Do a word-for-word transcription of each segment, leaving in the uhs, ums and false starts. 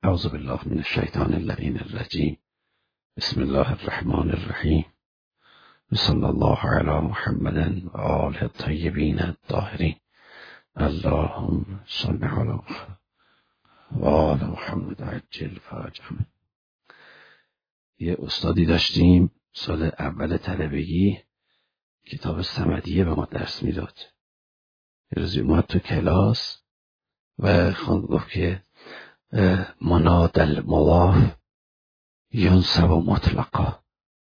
اعوذ بالله من الشیطان اللعین الرجیم. بسم الله الرحمن الرحیم. صلی الله علی محمد و آله الطیبین الطاهرین. اللهم صل علی و آل محمد عجل فرجهم. یه استادی داشتیم سال اول طلبگی، کتاب صمدیه به ما درس میداد. یه روزی اومد تو کلاس و خواند گفت که مناد المواف ینصب مطلقا،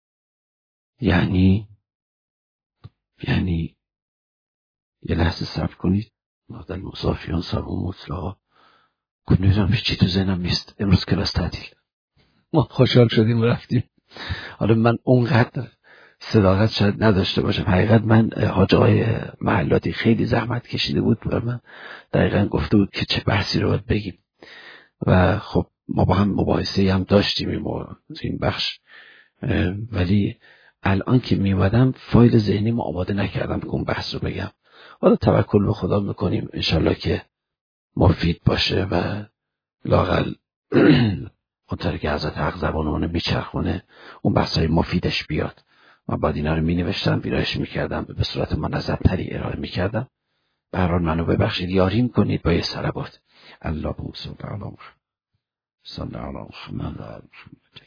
یعنی یعنی یه لحظه صبر کنید. مناد المضاف ینصب مطلقا کنیدم چی تو ذهنم نیست. امروز کلاس تعطیل، ما خوشحال شدیم و رفتیم. حالا من اونقدر صداقت شاید نداشته باشم، حقیقت من حاج آقای محلاتی خیلی زحمت کشیده بود و من دقیقا گفته بود که چه بحثی رو باید بگیم و خب ما با هم مباحثه هم داشتیم این بخش، ولی الان که میومدم فایل ذهنی ما آماده نکردم که اون بحث رو بگم. حالا توکل به خدا میکنیم انشالله که مفید باشه و لااقل اونطوری که حضرت حق زبانمونه میچرخونه اون بحثای مفیدش بیاد. من بعد اینا رو می نوشتم، ویرایش میکردم، به صورت منظم تری ارائه میکردم. به هر حال منو ببخشید، یاریم کنید با یه صلوات. اللهم صل علی محمد صلی علی محمد و آل محمد.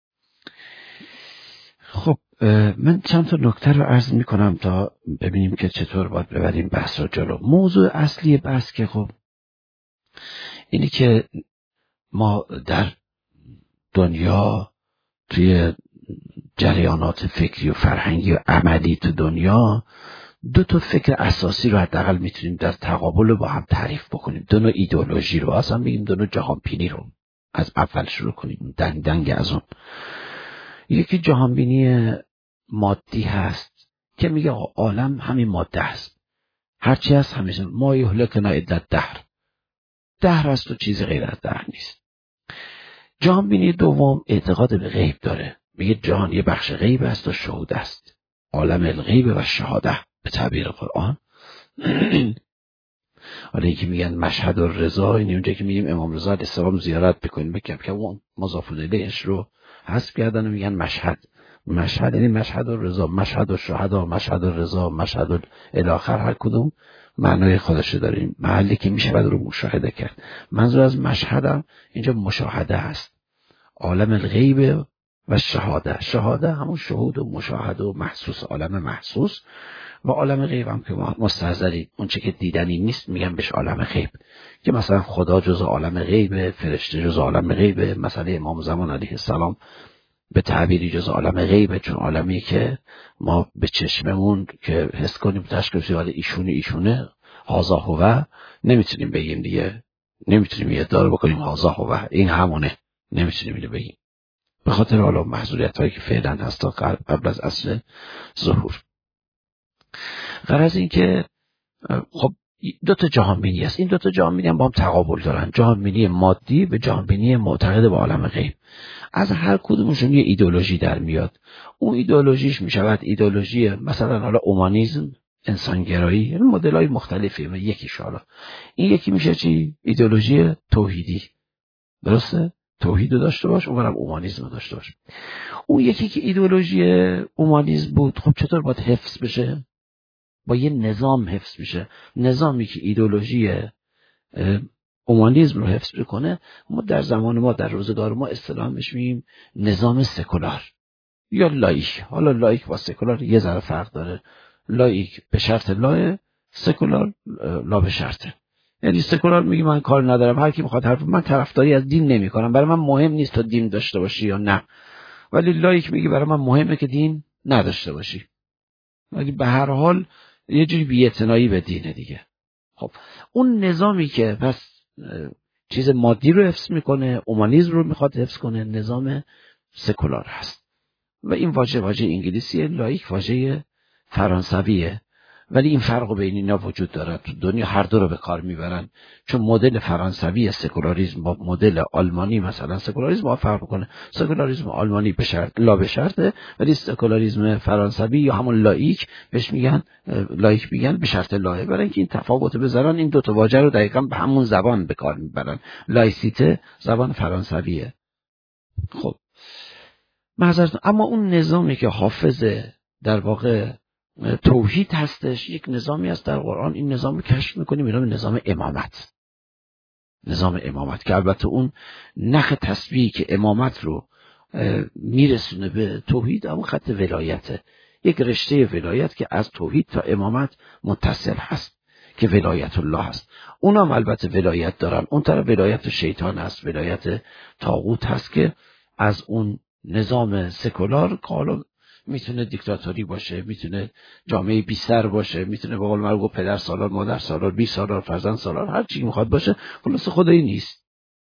خب من چند تا نکته رو عرض میکنم تا ببینیم که چطور باید ببریم بحث رو جلو. موضوع اصلی بحث که خب اینی که ما در دنیا توی جریانات فکری و فرهنگی و عملی تو دنیا دو تا فکر اساسی رو حداقل میتونیم در تقابل با هم تعریف بکنیم. دو نوع ایدئولوژی رو، اصلا میگیم دو نوع جهانبینی رو از اول شروع کنیم، دنگ دنگ از اون. یکی جهانبینی مادی هست که میگه عالم همین ماده است، هرچی هست همیشه ما یهلکنا الا دهر، دهر است و چیزی غیر از دهر نیست. جهانبینی دوم اعتقاد به غیب داره، میگه جهان یه بخش غیب است و شهود است، عالم الغیب و شهاده به تعبیر قرآن. حالا یکی میگن مشهد الرضا، این اونجایی که میگیم امام رضا علیه السلام زیارت بکنیم بکم که اون مضاف الیهش رو حذف کردن و میگن مشهد. مشهد یعنی مشهد الرضا، مشهد الشهدا، مشهد الرضا، مشهد الاخر، هر کدوم معنای خودش داریم، محلی که میشه بعد رو مشاهده کرد. منظور از مشهدم اینجا مشاهده است، عالم الغیب و شهاده. شهاده همون شهود و مشاهده و محسوس، عالم محسوس. و عالم غیب هم که مستحضری، اون چه که دیدنی نیست میگن بهش عالم غیب، که مثلا خدا جز عالم غیب، فرشته جز عالم غیب، مثلا امام زمان علیه السلام به تعبیری جز عالم غیب، چون عالمی که ما به چشممون که حس کنیم تشکیل شده ایشونه ایشونه هازا هو نمیتونیم بگیم دیگه، نمیتونیم یه ادعا بکنیم هازا هو این همونه، نمیتونیم اینو بگیم به خاطر حالا محضوریت هایی که فعلا هست تا قبل از اصل ظهور. غرض این که خب دو تا جهانبینی است، این دو تا جهانبینی هم با هم تقابل دارن، جهانبینی مادی به جهانبینی معتقد به عالم غیب. از هر کدومشون یه ایدئولوژی در میاد. اون ایدئولوژیش میشود ایدئولوژی مثلا حالا اومانیسم، انسانگرایی، یعنی مدل‌های مختلفی و یکیش حالا این یکی میشه چی؟ ایدئولوژی توحیدی. درسته؟ توحید رو داشته باش، اونورم اومانیسم رو داشته باش. اون یکی که ایدئولوژی اومانیسم بود، خب چطور باید حفظ بشه؟ با یه نظام حفظ میشه. نظامی که ایدئولوژی اومانیسم رو حفظ بکنه، ما در زمان ما در روزگار ما اصطلاحش میگیم نظام سکولار یا لایک. حالا لایک با سکولار یه ذره فرق داره. لایک به شرط لاه، سکولار لا به شرطه. یعنی سکولار میگه من کار ندارم، هر کی میخواد حرف، من طرفداری از دین نمیکنم، برای من مهم نیست تا دین داشته باشی یا نه. ولی لایک میگه برای من مهمه که دین نداشته باشی، ولی به هر حال یه جوری بی‌اعتنایی به دینه دیگه. خب اون نظامی که پس چیز مادی رو حفظ میکنه، اومانیسم رو میخواد حفظ کنه، نظام سکولار هست. و این واژه واژه انگلیسیه، لایک واژه فرانسویه ولی این فرق بین اینا وجود داره. تو دنیا هر دو رو به کار میبرن، چون مدل فرانسوی سکولاریسم با مدل آلمانی مثلا سکولاریسم با فرق کنه. سکولاریسم آلمانی به شرط لا به شرطه، ولی سکولاریسم فرانسوی یا همون لایک بهش میگن، لایک میگن به شرط لایه. برای اینکه این تفاوت بذارن این دو تا واژه رو دقیقاً به همون زبان به کار میبرن. لایسیته زبان فرانسویه. خب معذرت، اما اون نظامی که حافظ در واقع توحید هستش، یک نظامی است در قرآن. این نظام رو کشف میکنیم، به نام نظام امامت. نظام امامت که البته اون نخ تسبیحی که امامت رو میرسونه به توحید، اما خط ولایته، یک رشته ولایت که از توحید تا امامت متصل هست که ولایت الله هست. اونا هم البته ولایت دارن. اون طرف ولایت شیطان هست، ولایت طاغوت هست که از اون نظام سکولار که حالا میتونه دیکتاتوری باشه، میتونه جامعه بی سر باشه، میتونه به قول معروف پدر سالار، مادر سالار، بی سالار، فرزند سالار، هر چی میخواد باشه، خلاص خدایی نیست.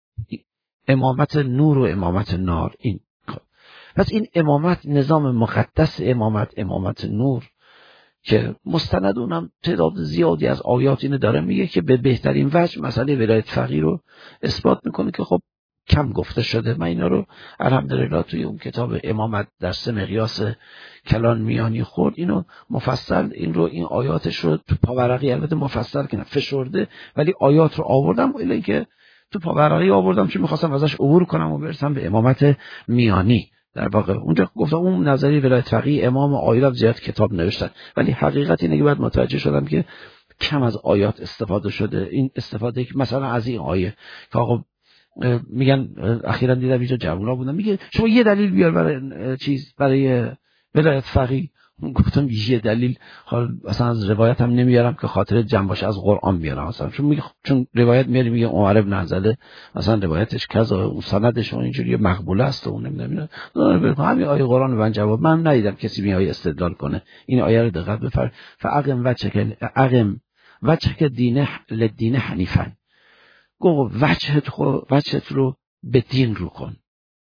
امامت نور و امامت نار. این پس این امامت، نظام مقدس امامت، امامت نور که مستند اونم تعداد زیادی از آیات اینو داره میگه که به بهترین وجه مسئله ولایت فقیه رو اثبات میکنه که خب کم گفته شده. من اینا رو الحمدلله توی اون کتاب امامت در سه مقیاس کلان میانی خورد، اینو مفصل این رو این آیاتش رو تو پاورقی البته مفصل که فشرده، ولی آیات رو آوردم الا اینکه تو پاورقی آوردم چون میخواستم ازش عبور کنم و برسم به امامت میانی. در واقع اونجا گفتم اون نظریه ولایت فقیه امام آیات زیاد کتاب نوشتن، ولی حقیقت اینه که بعد متوجه شدم که کم از آیات استفاده شده. این استفاده که مثلا از این آیه که آقا میگن، اخیراً دیدم اینجا جوونا بودن میگه شما یه دلیل بیار برای چیز، برای ولایت فقیه. گفتم یه دلیل، حالا اصلا از روایت هم نمیارم که خاطر جمع باشه، از قرآن میارم مثلا، چون میگه چون روایت میاری میگه عمر بن نزله مثلا روایتش کذا، اون سندش اینجوری مقبوله است و اون نمیدونم اینا. همین آیه قرآن من جواب من ندیدم کسی می آیه استدلال کنه. این آیه رو دقت بفرمایید، فاقم وجهک اقم وجهک دینه لدین حنیفا. گفت وجهت خو وجهت رو به دین رو کن،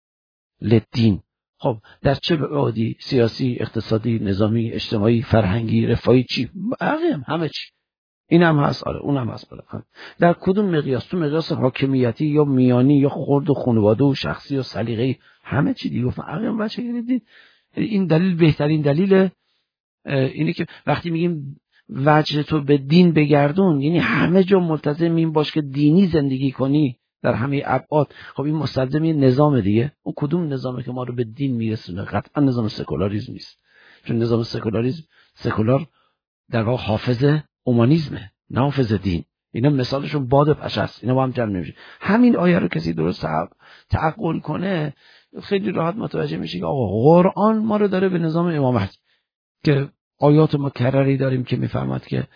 لدین. خب در چه بعدی؟ سیاسی، اقتصادی، نظامی، اجتماعی، فرهنگی، رفاهی، چی؟ اقیم همه چی. این هم هست، آره اون هم هست. در کدوم مقیاس؟ تو مقیاس حاکمیتی یا میانی یا خرد و خانواده و شخصی و سلیقه‌ای، همه چی دیگه. گفتم اقیم بچه گیردین. این دلیل بهترین دلیل اینه که وقتی میگیم وجه تو به دین بگردون، یعنی همه جا ملتزم این باش که دینی زندگی کنی در همه ابعاد. خب این مستلزم یه نظام دیگه. اون کدوم نظامی که ما رو به دین میرسونه؟ قطعا نظام سکولاریسم نیست، چون نظام سکولاریسم، سکولار در واقع حافظ اومانیسمه نه حافظ دین. اینا مثالشون باد پشه است، اینا با هم جمع نمیشه. همین آیه رو کسی درست تعقل کنه خیلی راحت متوجه میشه که آقا قرآن ما رو داره به نظام امامت، که آیات مکرری داریم که میفرماد که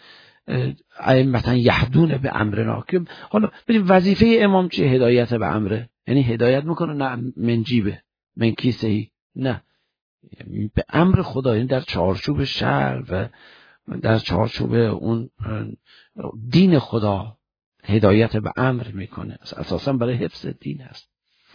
ائمة یهدون به امرنا. که حالا ببین وظیفه امام چیه؟ هدایت به امره، یعنی هدایت میکنه، نه من جیبه من کیسه‌ای، نه به امر خدا، یعنی در چارچوب شرع و در چارچوب اون دین خدا هدایت به امر میکنه. اساسا برای حفظ دین هست.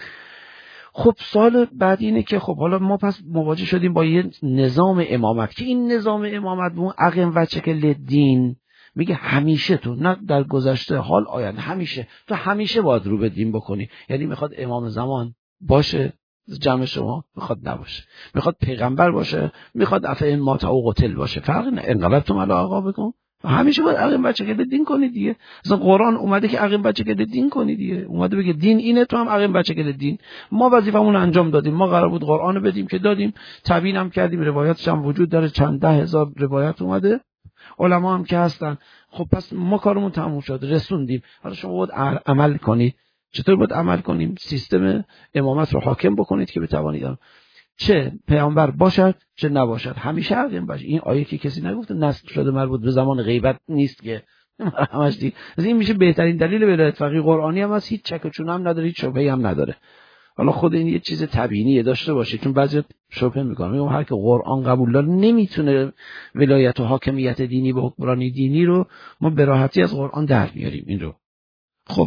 خب سال بعد اینه که خب حالا ما پس مواجه شدیم با یه نظام امامت که این نظام امامت به اون اقیم وجهک للدین میگه همیشه تو، نه در گذشته، حال آینده، همیشه تو همیشه باید رو به دین بکنی. یعنی میخواد امام زمان باشه جمع شما، میخواد نباشه، میخواد پیغمبر باشه، میخواد افعین مات او قتل باشه، فرق نه، انقلبتم علی آقا بکن، همیشه باید اقیم وجهک للدین کنی دیگه. مثلا قرآن اومده که اقیم وجهک للدین کنی دیگه، اومده بگه دین اینه، تو هم اقیم وجهک للدین. ما وظیفمون انجام دادیم، ما قرار بود قرآن رو بدیم که دادیم، تبیین هم کردیم، روایاتش هم وجود داره، چند ده هزار روایت اومده، علما هم که هستن. خب پس ما کارمون تموم شد، رسوندیم، حالا شما باید عمل کنید. چطور باید عمل کنیم؟ سیستم امامت رو حاکم بکنید که بتوانید، چه پیامبر باشد چه نباشد، همیشه حاکم باشه. این آیه که کسی نگفته نسخ شده مربوط به زمان غیبت نیست که همش دیگه. از این میشه بهترین دلیل ولایت فقیه قرآنی هم هست، هیچ چک و چونه هم نداره، هیچ شبهه‌ای هم نداره. حالا خود این یه چیز تبیینی داشته باشه، چون بعضی شبهه میکنن، میگم هر که قرآن قبول داره نمیتونه ولایت و حاکمیت دینی به حکمرانی دینی رو ما به راحتی از قرآن در میاریم. این رو خب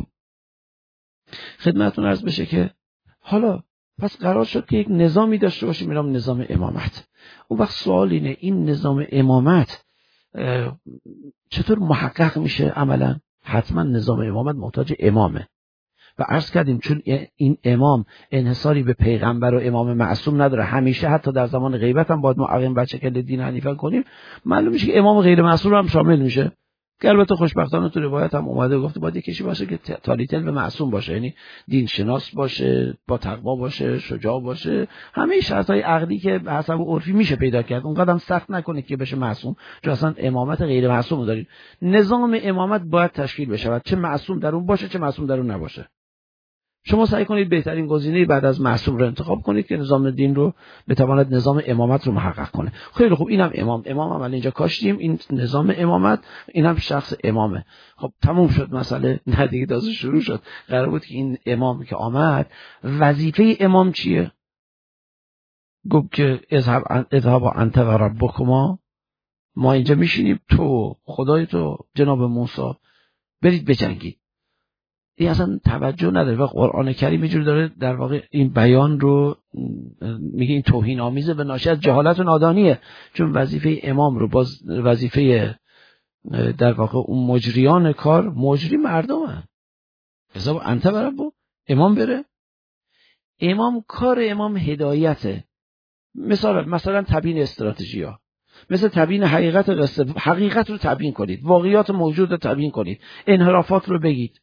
خدمتتون عرض بشه که حالا پس قرار شد که یک نظامی داشته باشیم، میرم نظام امامت. اون وقت سوال اینه، این نظام امامت چطور محقق میشه عملا؟ حتما نظام امامت محتاج امامه و عرض کردیم چون این امام انحصاری به پیغمبر و امام معصوم نداره، همیشه حتی در زمان غیبت هم باید معقم بر شکل دین حنیفه کنیم، معلوم میشه که امام غیر معصوم هم شامل میشه. که البته خوشبختانه تو روایت هم اومده گفته باید کسی باشه که تالیتل به معصوم باشه، یعنی دین شناس باشه، با تقوا باشه، شجاع باشه، همه شرطهای عقلی که به حسب عرفی میشه پیدا کرد. اونقدر سخت نکنید که بشه معصوم، چون اصلا امامت غیر معصوم داریم. نظام امامت باید تشکیل بشه، چه معصوم در اون باشه چه معصوم در اون نباشه. شما سعی کنید بهترین گزینه بعد از معصوم رو انتخاب کنید که نظام دین رو بتواند نظام امامت رو محقق کنه. خیلی خوب، اینم امام امام هم اینجا کاشتیم، این نظام امامت، اینم شخص امامه. خب تموم شد مسئله، نه دیگه تازه شروع شد. قرار بود که این امام که آمد وظیفه امام چیه؟ گفت که اذهب اذهب انت و ربکما، ما اینجا میشینیم، تو خدای تو جناب موسی برید بجنگید. این اصلا توجه نداره و قرآن کریم اینجور داره در واقع این بیان رو میگه این توهین آمیزه به ناشی از جهالت و نادانیه، چون وظیفه امام رو باز وظیفه در واقع اون مجریان کار، مجری مردمه. حساب انت برو امام بره، امام کار امام هدایته. مثلا مثلا تبیین استراتژی ها، مثل تبیین حقیقت قصه، حقیقت رو تبیین کنید، واقعیات موجود رو تبیین کنید، انحرافات رو بگید،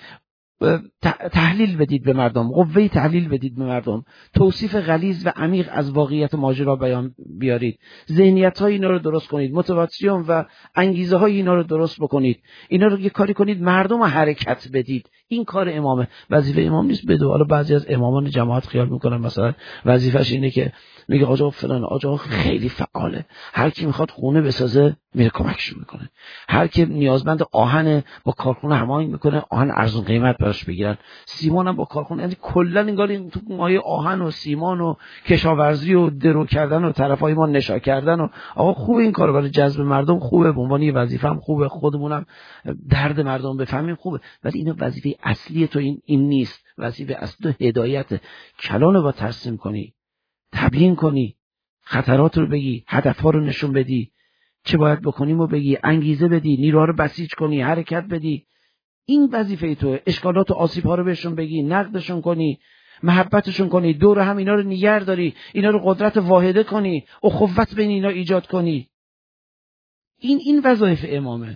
تحلیل بدید به مردم، قوه تحلیل بدید به مردم، توصیف غلیظ و عمیق از واقعیت ماجرا بیان بیارید، ذهنیت های اینا رو درست کنید، موتیواسیون و انگیزه های اینا رو درست بکنید، اینا رو یه کاری کنید مردم رو حرکت بدید. این کار امامه، وظیفه امام نیست بده. حالا بعضی از امامان جماعت خیال میکنن مثلا وظیفش اینه که میگه آقا فلان آقا خیلی فعاله، هر کی میخواد خونه بسازه میره کمکش میکنه، هر کی نیازمند آهن با کارخونه هماهنگ میکنه آهن ارزون قیمت براش بگیرن، سیمان هم با کارخونه، یعنی کلا انگار این تو مایه آهن و سیمان و کشاورزی و درو کردن و طرفای ما نشا کردن و آقا خوب این کارو برای جذب مردم خوبه، به عنوان وظیفه هم خوبه، خودمونم درد مردم بفهمیم خوبه، ولی اینا وظیفه اصلی تو این این نیست. وظیفه اصلی تو هدایت، کلانو با ترسیم کنی، تبیین کنی، خطرات رو بگی، هدفها رو نشون بدی، چه باید بکنیم رو بگی، انگیزه بدی، نیروها رو بسیج کنی، حرکت بدی. این وظیفه توه. اشکالات و آسیب‌ها رو بهشون بگی، نقدشون کنی، محبتشون کنی، دور هم اینا رو نگه داری، اینا رو قدرت واحده کنی، اخوت بین اینا ایجاد کنی. این این وظایف امامه.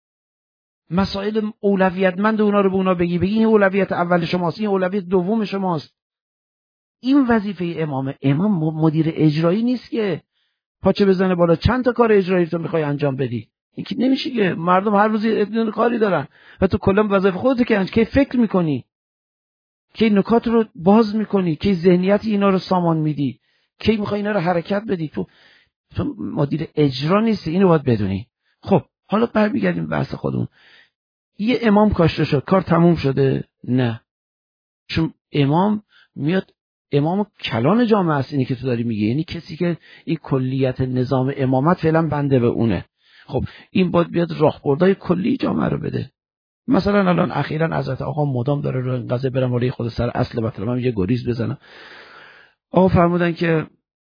مسائل اولویتمند اونا رو به اونا بگی، بگی این اولویت اول شماست، این اولویت دوم شماست. این وظیفه امامه. امام مدیر اجرایی نیست که پاچه بزنه بالا چند تا کار اجرایی تو میخوای انجام بدی. این که نمیشه که مردم هر روز یه کاری دارن و تو کلا وظیفه خودت که کی فکر میکنی، کی نکات رو باز میکنی، کی ذهنیت اینا رو سامان میدی، کی میخوای اینا رو حرکت بدی. تو تو مدیر اجرا نیستی، اینو باید بدونی. خب حالا برمیگردیم به بحث خودمون. یه امام کاشته شد، کار تموم شده؟ نه، چون امام میاد، امام کلان جامعه است. اینی که تو داری میگی، یعنی کسی که این کلیت نظام امامت فعلا بنده به اونه. خب این باید بیاد راهبردهای کلی جامعه رو بده. مثلا الان اخیراً حضرت آقا مدام داره رو این قضیه، برم ولی خود سر اصل مطلب من یه گریز بزنم. آقا فرمودن که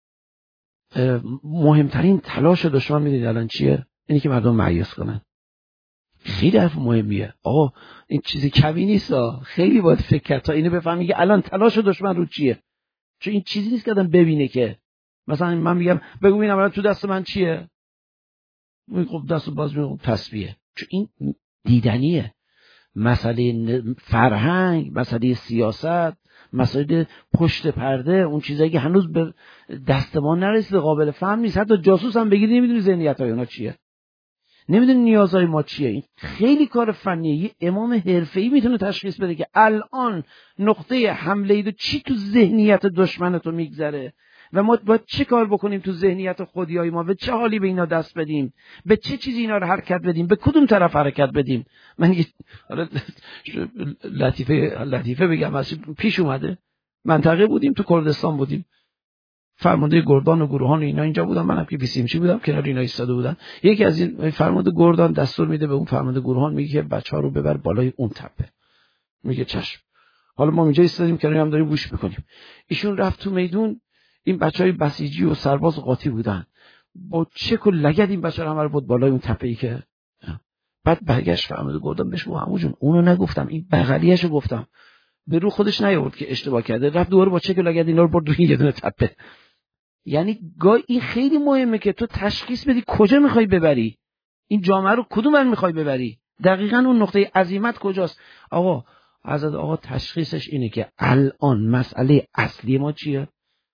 مهمترین تلاش دشمن میدید الان چیه؟ اینی که مردم مایوس کنن. خیلی حرف مهمیه آقا، این چیزی کمی نیست. خیلی باید فکر کرد تا اینو بفهمی که الان تلاش دشمن رو چیه. چون این چیزی نیست که آدم ببینه که مثلا من میگم بگو ببینم الان تو دست من چیه، میگم خب دست باز میگم تسبیحه. چون این دیدنیه. مسئله فرهنگ، مسئله سیاست، مسئله پشت پرده، اون چیزایی که هنوز به دست ما نرسیده، قابل فهم نیست. حتی جاسوس هم بگیری نمیدونی ذهنیت‌های اونا چیه، نمیدونی نیازهای ما چیه. این خیلی کار فنیه. یه امام حرفه‌ای میتونه تشخیص بده که الان نقطه حمله ای چی تو ذهنیت دشمن تو میگذره و ما باید چه کار بکنیم تو ذهنیت خودیای ما، به چه حالی به اینا دست بدیم، به چه چیزی اینا رو حرکت بدیم، به کدوم طرف حرکت بدیم. من یه لطیفه لطیفه بگم، از پیش اومده منطقه بودیم، تو کردستان بودیم، فرمانده گردان و گروهان و اینا اینجا بودن، منم که بیسیمچی بودم کنار اینا ایستاده بودن. یکی از این فرمانده گردان دستور میده به اون فرمانده گروهان، میگه که بچه‌ها رو ببر بالای اون تپه. میگه چشم. حالا ما اینجا ایستادیم کنار هم داریم گوش میکنیم. ایشون رفت تو میدون، این بچهای بسیجی و سرباز قاطی بودن، با چک و لگد این بچه همه رو بود بالای اون تپه‌ای که بعد برگشت فهمید گفتم بهش بابا عمو جون اونو نگفتم این بغلیه‌شو گفتم. به رو خودش نیاورد که اشتباه کرده، رفت دوباره با چک و لگد اینا رو برد روی یه دونه تپه. یعنی گاهی این خیلی مهمه که تو تشخیص بدی کجا میخوای ببری این جامعه رو، کدوم ور میخوای ببری، دقیقاً اون نقطه عزیمت کجاست. آقا حضرت آقا تشخیصش اینه که الان مسئله اصلی ما چیه؟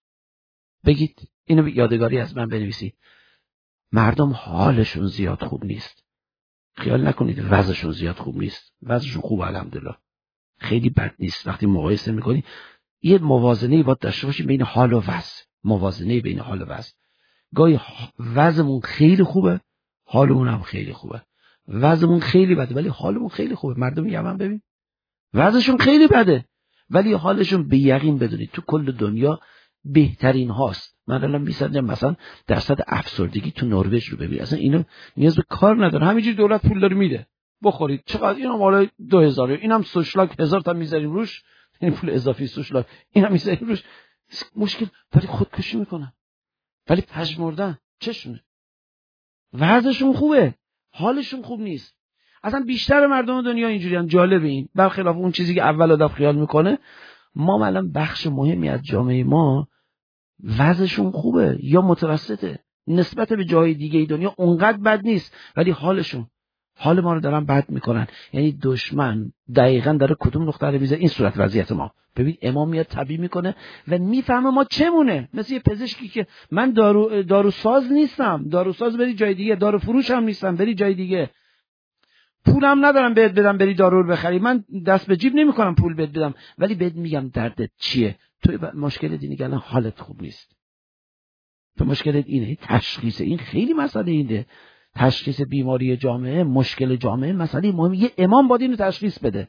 بگید اینو یادگاری از من بنویسید. مردم حالشون زیاد خوب نیست. خیال نکنید وضعشون زیاد خوب نیست، وضعشون خوب الحمدلله، خیلی بد نیست. وقتی مقایسه میکنی یه موازنه باید داشته باشیم بین حال و وضع، موازنه بین حال و وضع. گاهی وضعمون خیلی خوبه، حالمون هم خیلی خوبه. وضعمون خیلی بده ولی حالمون خیلی خوبه. مردم یمن ببین وضعشون خیلی بده ولی حالشون به یقین بدونید تو کل دنیا بهترین هاست. من الان می‌سنجم مثلا درصد افسردگی تو نروژ رو ببین، اصلا اینو نیاز به کار نداره، همینجوری دولت پول داره میده بخورید. چقدر اینم مال دو هزار، اینم سوشلاک هزار تا میذاریم روش، این پول اضافی سوشلاک اینم میذاریم روش، مشکل. ولی خودکشی میکنن ولی پژمردن چشونه. وضعشون خوبه حالشون خوب نیست. اصلا بیشتر مردم دنیا اینجوریان. جالب این برخلاف اون چیزی که اول آدم خیال میکنه، ما الان بخش مهمی از جامعه ما وضعشون خوبه یا متوسطه، نسبت به جای دیگه دنیا اونقدر بد نیست ولی حالشون حال ما رو دارن بد میکنن. یعنی دشمن دقیقاً داره کدوم نقطه رو میذاره این صورت وضعیت ما. ببین امام میاد طبیع میکنه و میفهمه ما چمونه. مثل یه پزشکی که من دارو داروساز نیستم، داروساز بری جای دیگه، دارو فروش هم نیستم بری جای دیگه، پولم ندارم بهت بدم بری دارو رو بخری، من دست به جیب نمیکنم پول بهت بدم ولی بهت میگم دردت چیه. تو مشکل اینه که الان حالت خوب نیست، تو مشکلت اینه. تشخیص این خیلی مسئله اینه، تشخیص بیماری جامعه، مشکل جامعه مسئله مهمه. یه امام باید اینو تشخیص بده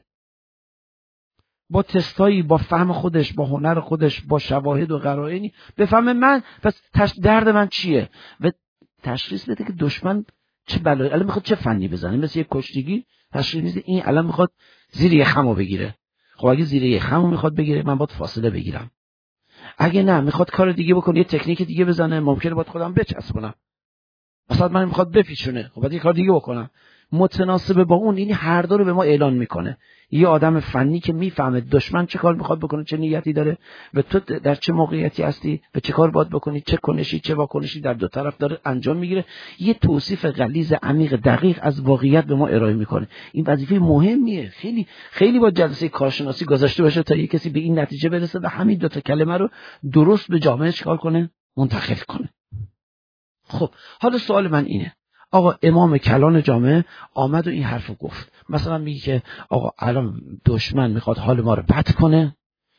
با تستایی، با فهم خودش، با هنر خودش، با شواهد و قرائنی بفهمه من پس تش... درد من چیه و تشخیص بده که دشمن چه بلایی الان میخواد چه فنی بزنه. مثل یک کشتیگی تشخیص میده این الان میخواد زیر یه خمو بگیره. خب اگه زیر یه خمو میخواد بگیره من باید فاصله بگیرم. اگه نه میخواد کار دیگه بکنه، یه تکنیک دیگه بزنه، ممکنه باید خودم بچسبونم. مثلا من میخواد بپیچونه، خب باید یه کار دیگه بکنم متناسب با اون. این هر دو رو به ما اعلان میکنه. یه آدم فنی که میفهمه دشمن چه کار میخواد بکنه، چه نیتی داره و تو در چه موقعیتی هستی و چه کار باید بکنی، چه کنشی چه واکنشی در دو طرف داره انجام میگیره. یه توصیف غلیظ عمیق دقیق از واقعیت به ما ارائه میکنه. این وظیفه مهمیه. خیلی خیلی با جلسه کارشناسی گذاشته باشه تا یه کسی به این نتیجه برسه و همین دو تا کلمه رو درست به جامعه چیکار کنه، منتقل کنه. خب حالا سوال من اینه، آقا امام کلان جامعه آمد و این حرفو گفت، مثلا میگه که آقا الان دشمن میخواد حال ما رو بد کنه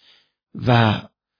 و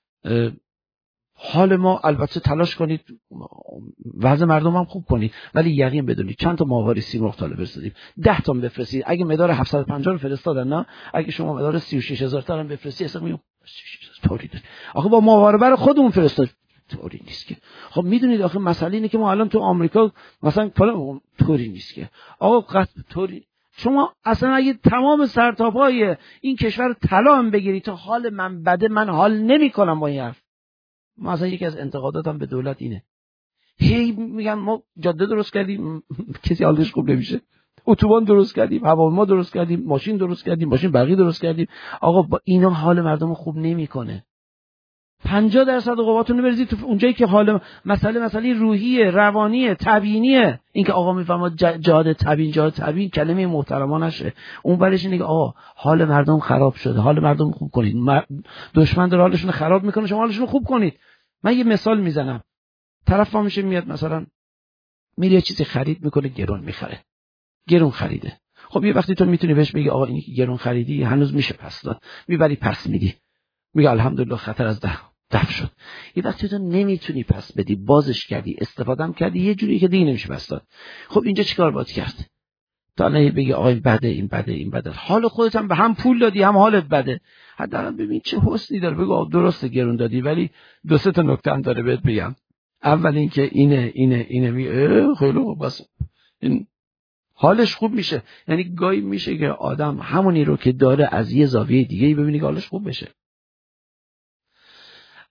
حال ما البته تلاش کنید وضع مردم هم خوب کنید ولی یقین بدونید چند تا ماهواره سیمرغ طالب فرستادیم، ده تا بفرستید. اگه مدار هفتصد و پنجاه رو فرستادن نه، اگه شما مدار سی و شش هزار تا هم بفرستید اصلا میگم طوری داره. آخه با ماهواره برای خودمون فرستاد طوری نیست که. خب میدونید آخه مسئله اینه که ما الان تو آمریکا مثلا فلان طوری نیست که. آقا قطع طوری شما اصلا اگه تمام سرتاپای این کشور طلا هم بگیری تا حال من بده من حال نمی‌کنم با این حرف. مثلا یکی از انتقاداتم به دولت اینه، هی میگن ما جاده درست کردیم کسی حالش خوب نمیشه، اتوبان درست کردیم، هواپیما درست کردیم، ماشین درست کردیم، ماشین برقی درست کردیم، آقا با اینا حال مردم خوب نمیکنه. پنجاه درصد قواتون رو بریزید تو اونجایی که حال مسئله مسئله روحیه، روانیه، تبیینیه. این که آقا میفهمه جهاد تبیین جهاد تبیین کلمه محترمانه شه. اون برش اینه که آقا حال مردم خراب شده، حال مردم خوب کنید. دشمن داره حالشون خراب میکنه، شما حالشون خوب کنید. من یه مثال میزنم. طرف میشه میاد مثلا میره چیزی خرید میکنه گرون میخره. گرون خریده. خب یه وقتی تو میتونی بهش بگی آقا اینی که گرون خریدی هنوز میشه پس داد. میبری پس میدی. میگه الحمدلله خطر از ده دفع شد. یه وقتی تو نمیتونی پس بدی، بازش کردی، استفاده کردی یه جوری که دیگه نمیشه پس داد. خب اینجا چیکار باید کرد؟ تا الان بگی آقا این بده این بده این بده، حال خودت هم به هم پول دادی هم حالت بده. حداقل ببین چه حسنی داره، بگو درسته گرون دادی ولی دو سه تا نکته هم داره بهت بگم. اول این که اینه اینه اینه می خیلی خوب بس این حالش خوب میشه. یعنی گاهی میشه که آدم همونی رو که داره از یه زاویه دیگه ببینی که حالش خوب بشه.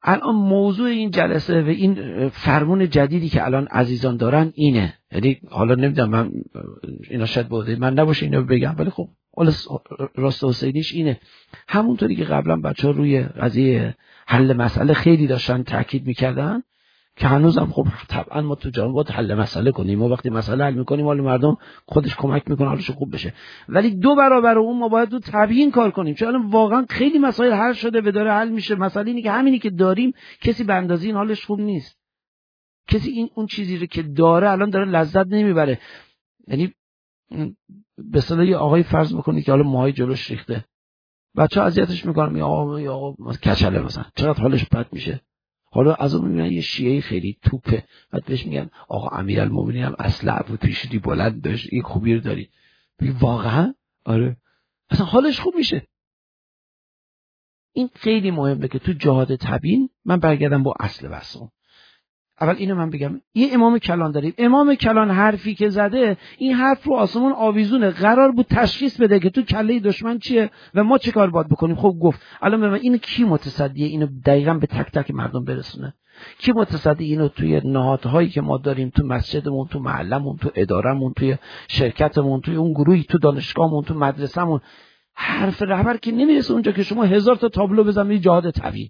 الان موضوع این جلسه و این فرمون جدیدی که الان عزیزان دارن اینه، یعنی حالا نمیدونم من اینا شاید بوده من نباشه اینو بگم، ولی خب راست حسینیش اینه. همونطوری که قبلا بچه‌ها روی قضیه حل مسئله خیلی داشتن تاکید میکردن که هنوزم خب طبعا ما تو جامعه باید حل مسئله کنیم، ما وقتی مسئله حل میکنیم حال مردم خودش کمک میکنه حالش خوب بشه، ولی دو برابر اون ما باید تو تبیین کار کنیم، چون الان واقعا خیلی مسائل حل شده و داره حل میشه. مسئله اینه که همینی که داریم کسی به اندازه این حالش خوب نیست، کسی این اون چیزی رو که داره الان داره لذت نمیبره. یعنی به اصطلاح یه آقای فرض بکنید که حالا موهای جلوش ریخته، بچه‌ها اذیتش میکنن، یا آقا یا آقا کچله مثلا چقدر حالش بد میشه. حالا از اون میبینن یه شیعه خیلی توپه، بعد بهش میگن آقا امیرالمومنین هم اصلا بود پیشتی بلند داشت، این خوبی رو داری، بگی واقعا آره اصلا حالش خوب میشه. این خیلی مهمه که تو جهاد تبیین من برگردم با اصل بحثم. اول اینو من بگم، یه امام کلان داریم، امام کلان حرفی که زده این حرف رو آسمون آویزونه، قرار بود تشخیص بده که تو کله دشمن چیه و ما چه کار باید بکنیم. خب گفت الان به من اینو کی متصدیه اینو دقیقاً به تک تک مردم برسونه؟ کی متصدی اینو توی نهادهایی که ما داریم، تو مسجدمون، تو محلمون، تو ادارمون، توی شرکتمون، توی اون گروهی، تو دانشگاهمون، تو مدرسه‌مون؟ حرف رهبر که نمیرسه اونجا که شما هزار تا تابلو بزنید جهاد تبیین.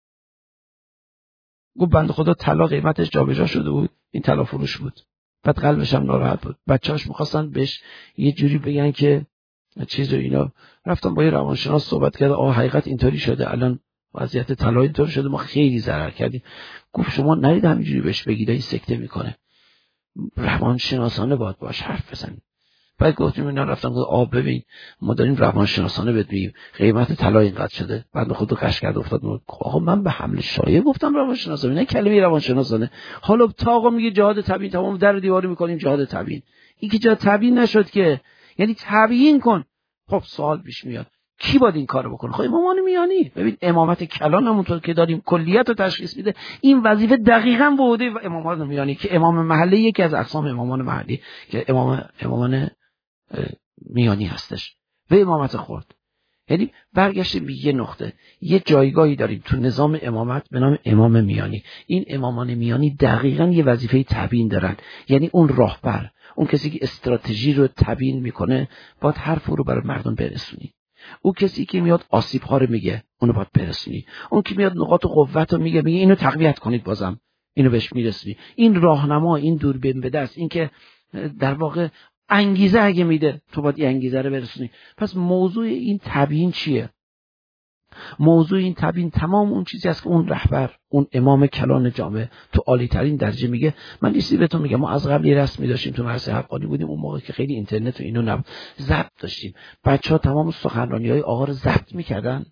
گفت بنده خدا طلا قیمتش جابجا شده بود، این طلا فروش بود، بعد قلبش هم ناراحت بود، بچه‌هاش می‌خواستن بهش یه جوری بگن که چیزو اینا، رفتم با یه روانشناس صحبت کردم، آ حقیقت اینطوری شده، الان وضعیت طلا اینطوری شده، ما خیلی ضرر کردیم. گفت شما نرید همینجوری بهش بگید این سکته میکنه، روانشناسانه باید باش حرف بزنید. بعد گفتیم اینا، رفتم گفت آ ببین ما داریم روانشناسانه بهت میگیم قیمت طلا اینقدر شده، بعد خودو قش کرد افتاد. آقا من به حمله شایعه گفتم روانشناسانه، نه کلمه روانشناسانه. حالا تا آقا میگه جهاد تبیین، تمام در دیواری میکنیم جهاد تبیین. این که جهاد تبیین نشد که، یعنی تبیین کن. خب سوال پیش میاد کی باید این کارو بکنه؟ خب امامان میانی. ببین امامت کلان همونطور که داریم کلیت رو تشخیص میده، این وظیفه دقیقاً به عهده امامان میانی که امام محله یکی از اقسام امامان محلی که امام امامان میانی هستش و امامت خورد. یعنی برگشتیم به یه نقطه، یه جایگاهی داریم تو نظام امامت به نام امام میانی. این امامان میانی دقیقاً یه وظیفه تبیین دارن، یعنی اون راهبر، اون کسی که استراتژی رو تبیین میکنه باید حرف رو برای مردم برسونی. اون کسی که میاد آسیب ها رو میگه اونو باید برسونی. اون که میاد نقاط قوت رو میگه میگه اینو تقویت کنید، بازم اینو بهش میرسونی. این راهنما، این دوربین به دست، این که در واقع انگیزه اگه میده تو باید این انگیزه رو برسونی. پس موضوع این تبیین چیه؟ موضوع این تبیین تمام اون چیزی است که اون رهبر، اون امام کلان جامعه تو عالی ترین درجه میگه. من چیزی بهتون میگم، ما از قبل یه رسمی داشتیم تو مدرسه حقانی بودیم، اون موقع که خیلی اینترنت و اینو نبود، ضبط داشتیم، بچه‌ها تمام سخنرانی‌های آقا رو ضبط میکردن،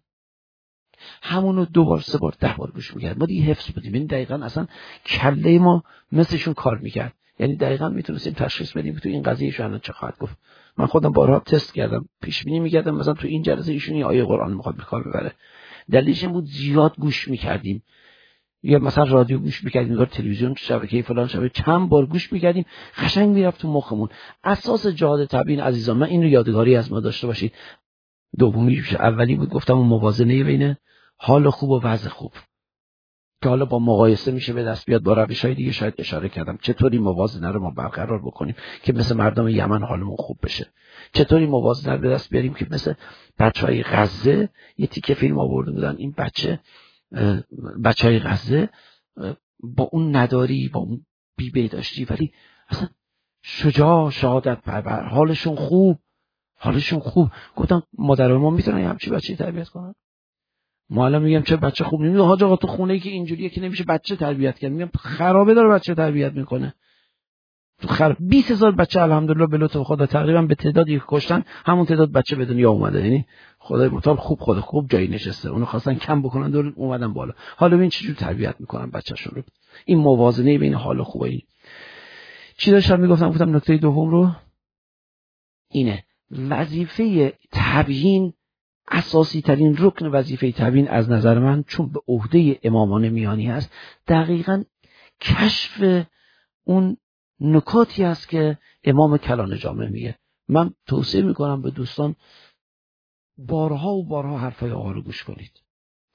همونو دو بار سه بار ده بار گوش میکرد. ما دیگه حفظ بودیم، این دقیقاً اصلا کله ما مثلشون کار میکرد، یعنی دقیقاً میتونستیم تشخیص بدیم تو این قضیه ایشون چه خواهد گفت. من خودم بارها تست کردم، پیش بینی میکردم مثلا تو این جلسه ایشون این آیه قرآن میخواد به کار ببره. دلیلش این بود زیاد گوش میکردیم، یا مثلا رادیو گوش میکردیم، یا تلویزیون، شبکه فلان شبکه، چند بار گوش میکردیم، قشنگ میرفت تو مخمون. اساس جهاد تبیین عزیزان، من این رو یادگاری از ما داشته باشید. دومی اولی بود گفتم اون موازنه بین حال خوب و وضع خوب که حالا با مقایسه میشه به دست بیاد، با روش‌های دیگه شاید اشاره کردم چطوری موازنه رو ما برقرار بکنیم که مثل مردم یمن حالمون خوب بشه، چطوری موازنه رو به دست بیاریم که مثل بچهای غزه. یه تیکه فیلم آورده بودن، این بچه بچهای غزه با اون نداری، با اون بی‌بیداشتی، ولی اصلا شجاع، شهادت پرور، حالشون خوب، حالشون خوب. گفتم مادر ما میتونن همچین بچه‌ای تربیت کنن؟ ما الان میگم چه بچه خوب نمیشه. حاج آقا تو خونه‌ای که اینجوریه که نمیشه بچه تربیت کرد. میگم خرابه داره بچه تربیت میکنه. تو خراب بیست هزار بچه الحمدلله به لطف خدا تقریبا به تعدادی که کشتن همون تعداد بچه به دنیا اومده. یعنی خدای متعال خوب خود خوب جایی نشسته. اونو خواستن کم بکنن دور اومدن بالا. حالا ببین چجوری تربیت میکنن بچه‌شون رو. این موازنه بین حال خوب و این چی داشتم میگفتم. گفتم نکته دوم رو اینه، وظیفه تبیین، اساسی ترین رکن وظیفه تبیین از نظر من، چون به عهده امامان میانی هست، دقیقاً کشف اون نکاتی است که امام کلان جامعه میگه. من توصیه میکنم به دوستان بارها و بارها حرفای آقا رو گوش کنید.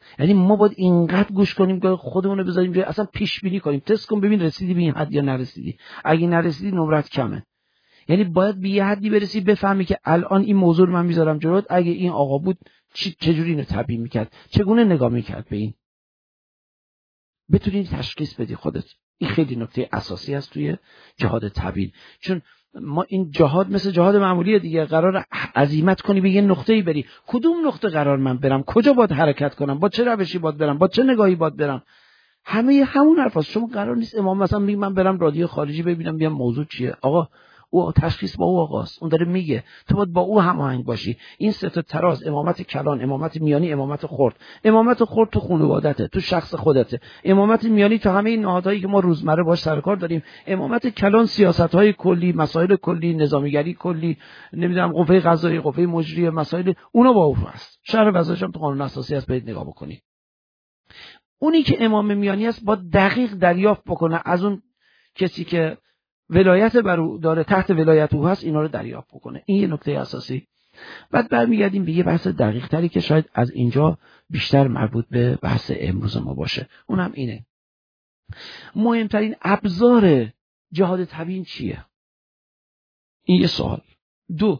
یعنی ما باید اینقدر گوش کنیم که خودمون رو بذاریم جای، اصلا پیش بینی کنیم، تست کن ببین رسیدی به این حد یا نرسیدی. اگه نرسیدی نمرت کمه. یعنی باید به یه حدی برسی بفهمی که الان این موضوع رو من میذارم جلوت، اگه این آقا بود چجوری اینو تبیین میکرد، چگونه نگاه میکرد به این، بتونی تشخیص بدی خودت. این خیلی نکته اساسی است توی جهاد تبیین، چون ما این جهاد مثل جهاد معمولیه دیگه، قرار عزیمت کنی به یه نقطه‌ای بری. کدوم نقطه قرار من برم، کجا باید حرکت کنم، با چه روشی باید برم، با چه نگاهی باید برم، همه همون حرفاست. شما قرار نیست امام مثلا میگه من برم رادیو خارجی ببینم بیام موضوع چیه. آقا او تشخیص با او آقاست، اون داره میگه، تو باید با او هماهنگ باشی. این سه تا تراز، امامت کلان، امامت میانی، امامت خرد. امامت خرد تو خانوادته، تو شخص خودته. امامت میانی تو همه این نهادهایی که ما روزمره باش سر کار داریم. امامت کلان سیاست‌های کلی، مسائل کلی، نظامیگری کلی، نمیدونم قوه قضاییه، قوه مجریه، مسائل اونا با او هست. شرح وظایفش هم تو قانون اساسی هست، برید نگاه بکنید. اونی که امام میانی است با دقیق دریافت بکنه از اون کسی که ولایت بر او داره، تحت ولایت او هست، اینا رو دریافت بکنه. این یه نکته اساسی. بعد برمیگردیم به یه بحث دقیق تری که شاید از اینجا بیشتر مربوط به بحث امروز ما باشه. اونم اینه: مهمترین ابزار جهاد تبیین چیه؟ این یه سوال. دو،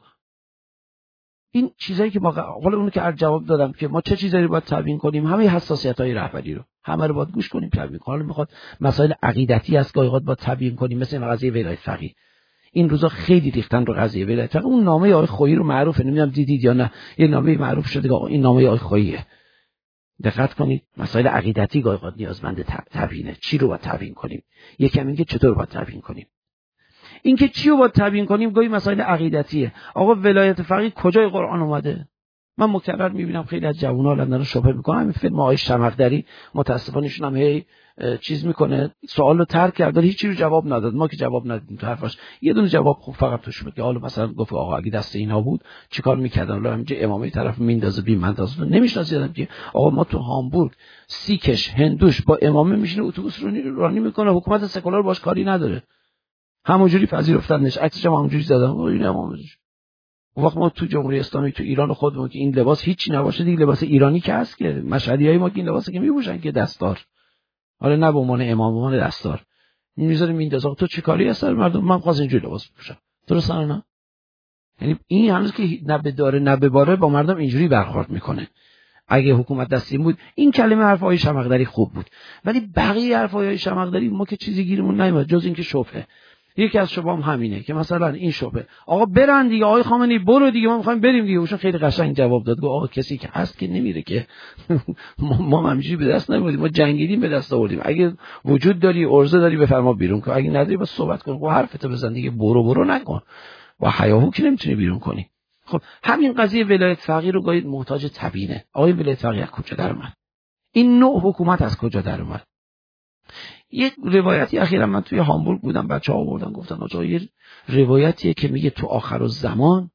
این چیزایی که ما حالا اونو که جواب دادم که ما چه چیزایی رو باید تبیین کنیم، همه حساسیت‌های رهبری رو همه رو باید گوش کنیم، تبیین کنیم. حالا میخواد مسائل عقیدتی است گاهی اوقات باید تبیین کنیم، مثل این قضیه ولایت فقیه. این روزا خیلی ریختن رو قضیه ولایت فقیه. اون نامه آقای خویی رو معروفه، نمیدونم دیدید یا نه، یه نامه معروف شده که این نامه آقای خوییه. دقت کنید، مسائل عقیدتی گاهی اوقات نیازمند تبیینه. چی رو باید تبیین کنیم؟ یکم اینکه چطور باید تبیین کنیم. اینکه چی رو باید تبیین کنیم گاهی مسائل عقیدتیه. آقا ولایت فقیه کجای قرآن اومده؟ من مکرر میبینم خیلی از جوونا لندن رو شبهه میکنن. همین فیلم آقای شمقدری متاسفانه ایشون هم هی چیز میکنه، سوال رو ترک کرد ولی هیچ چیزی رو جواب نداد. ما که جواب ندادیم تو حرفاش، یه دونه جواب خوب فقط توش بود که حالا مثلا گفت آقا اگه دست اینا بود چیکار میکردن؟ حالا همینجا امامی طرف میندازه بی منداز نمیشناسیدم که آقا ما تو هامبورگ سیکش هندوش با امامه میشینه اتوبوس رو رانی میکنه، حکومت سکولار باش کاری نداره، همونجوری پذیرفتنش، عکسش هم همونجوری زدن. این امامش وقت ما تو جمهوری اسلامی تو ایران خودمون که این لباس هیچی نباشه دیگه، لباس ایرانی که هست که مشهدیای ما که این لباسه که میپوشن که دستار، حالا نه به عنوان امام، به عنوان دستار میذاریم میندازه. تو چه کاری هست مردم؟ من خواستم اینجوری لباس بپوشم، درست نه؟ یعنی این هنوز که نه به داره نه به باره با مردم اینجوری برخورد میکنه. اگه حکومت دستیم بود این کلمه حرفای شمقدری خوب بود، ولی بقیه حرفای شمقدری ما که چیزی گیرمون نمیاد جز اینکه شبهه. یکی از شبهام همینه که مثلا این شبهه آقا برن دیگه، آقای خامنه‌ای برو دیگه، ما میخوایم بریم دیگه. اوشون خیلی قشنگ جواب داد، گفت آقا کسی که هست که نمیره که ما همینجوری به دست نمیاریم، ما جنگیدیم به دست آوردیم. اگه وجود داری ارزه داری بفرما بیرون کن، اگه نداری بس صحبت کن، خب حرفتو بزن دیگه، برو برو نکن، با حیاهو که نمیتونی بیرون کنی. خب همین قضیه ولایت فقیه رو گاهی محتاج تبیینه. آقای ولایت فقیه از کجا در اومد؟ این نوع حکومت از کجا در اومد؟ یک روایتی اخیراً من توی هامبورگ بودم، بچه‌ها آوردن گفتن آقا یه روایتیه که میگه تو آخرالزمان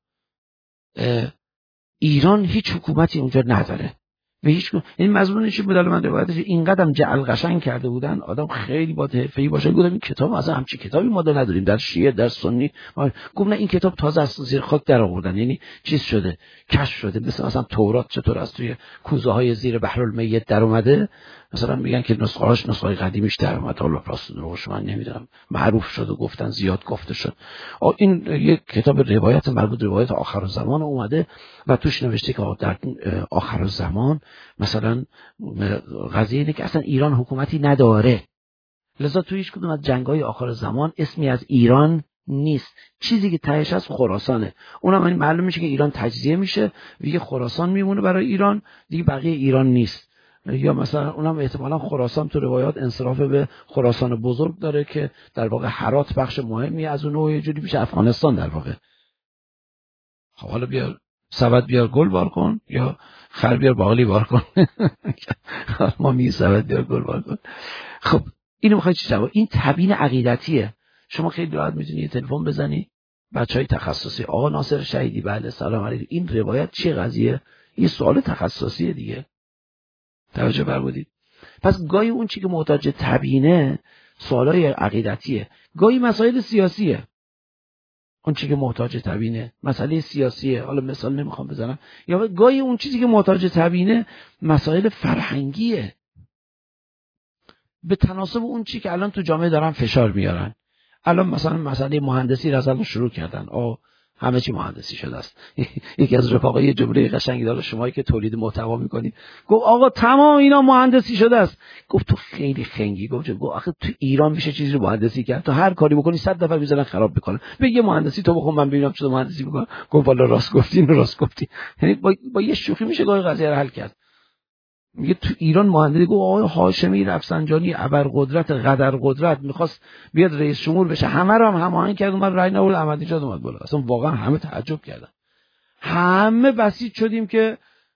ایران هیچ حکومتی اونجا نداره و هیچ، یعنی مضمونش بود. من روایتش اینقدرم جعل قشنگ کرده بودن، آدم خیلی با حرفه‌ای باشه. گفتم این کتاب اصلا همچی کتابی ما نداریم در شیعه در سنی. گفتم نه این کتاب تازه از زیر خاک در آوردن، یعنی چیز شده، کشف شده، مثل مثلا تورات چطور از توی کوزه های زیر بحرالمیت در اومده، مثلا میگن که نسخه‌هاش نسخه قدیمیش در اومد. حالا راست روش من نمیدونم، معروف شد و گفتن زیاد گفته شد. این یک کتاب روایت مربوط روایت آخرالزمان اومده و توش نوشته که در آخرالزمان مثلا قضیه اینه که اصلا ایران حکومتی نداره، لذا توی هیچ کدوم از جنگ‌های آخر زمان اسمی از ایران نیست. چیزی که تهش از خراسانه، اونم این معلوم میشه که ایران تجزیه میشه، دیگه خراسان میمونه برای ایران، دیگه بقیه ایران نیست. یا مثلا اونم احتمالاً خراسان تو روایات انصراف به خراسان بزرگ داره که در واقع هرات بخش مهمی از اون و یه جوری میشه افغانستان در واقع. خب حالا بیار سبد بیار گل بار کن یا خر بیار باقلی بار کن. ما می سبد بیار گل بار کن. خب اینو میخوای چی جواب؟ این تبیین عقیدتیه. شما خیلی راحت میتونی یه تلفن بزنی بچهای تخصصی، آقا ناصر شهیدی بله سلام علیکم، این روایت چه قضیه؟ این سوال تخصصیه دیگه. توجه فرمودید؟ پس گاهی اون چی که محتاج تبیینه سوالای عقیدتیه، گاهی مسائل سیاسیه. اون چیزی که محتاج تبیینه مسئله سیاسیه، حالا مثال نمیخوام بزنم، یا گاهی اون چیزی که محتاج تبیینه مسائل فرهنگیه، به تناسب اون چیزی که الان تو جامعه دارن فشار میارن. الان مثلا مسئله مهندسی رو از الان شروع کردن، آ همه چی مهندسی شده است. یکی از رفقای یه جمله قشنگی داره، شمایی که تولید محتوا میکنید، گفت آقا تمام اینا مهندسی شده است. گفت تو خیلی خنگی. گفت گفت آخه تو ایران میشه چیزی رو مهندسی کرد، تو هر کاری بکنی صد دفعه میذارن خراب بکنن، بگه مهندسی تو بخون من ببینم چطور مهندسی میکنن. گفت والا راست گفتین راست گفتی. یعنی با, با یه شوخی میشه گاهی قضیه رو حل کرد. میگه تو ایران مهندسی، گفت آقای هاشمی رفسنجانی ابرقدرت قدرقدرت میخواست بیاد رئیس جمهور بشه، همه رو هم هماهنگ کرد، اومد رای نورد، احمدی‌نژاد اومد بالا. اصلا واقعا همه تعجب کردن، همه بسیط شدیم که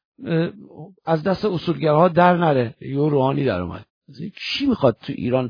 از دست اصولگراها در نره، یه روحانی در اومد. کی میخواد تو ایران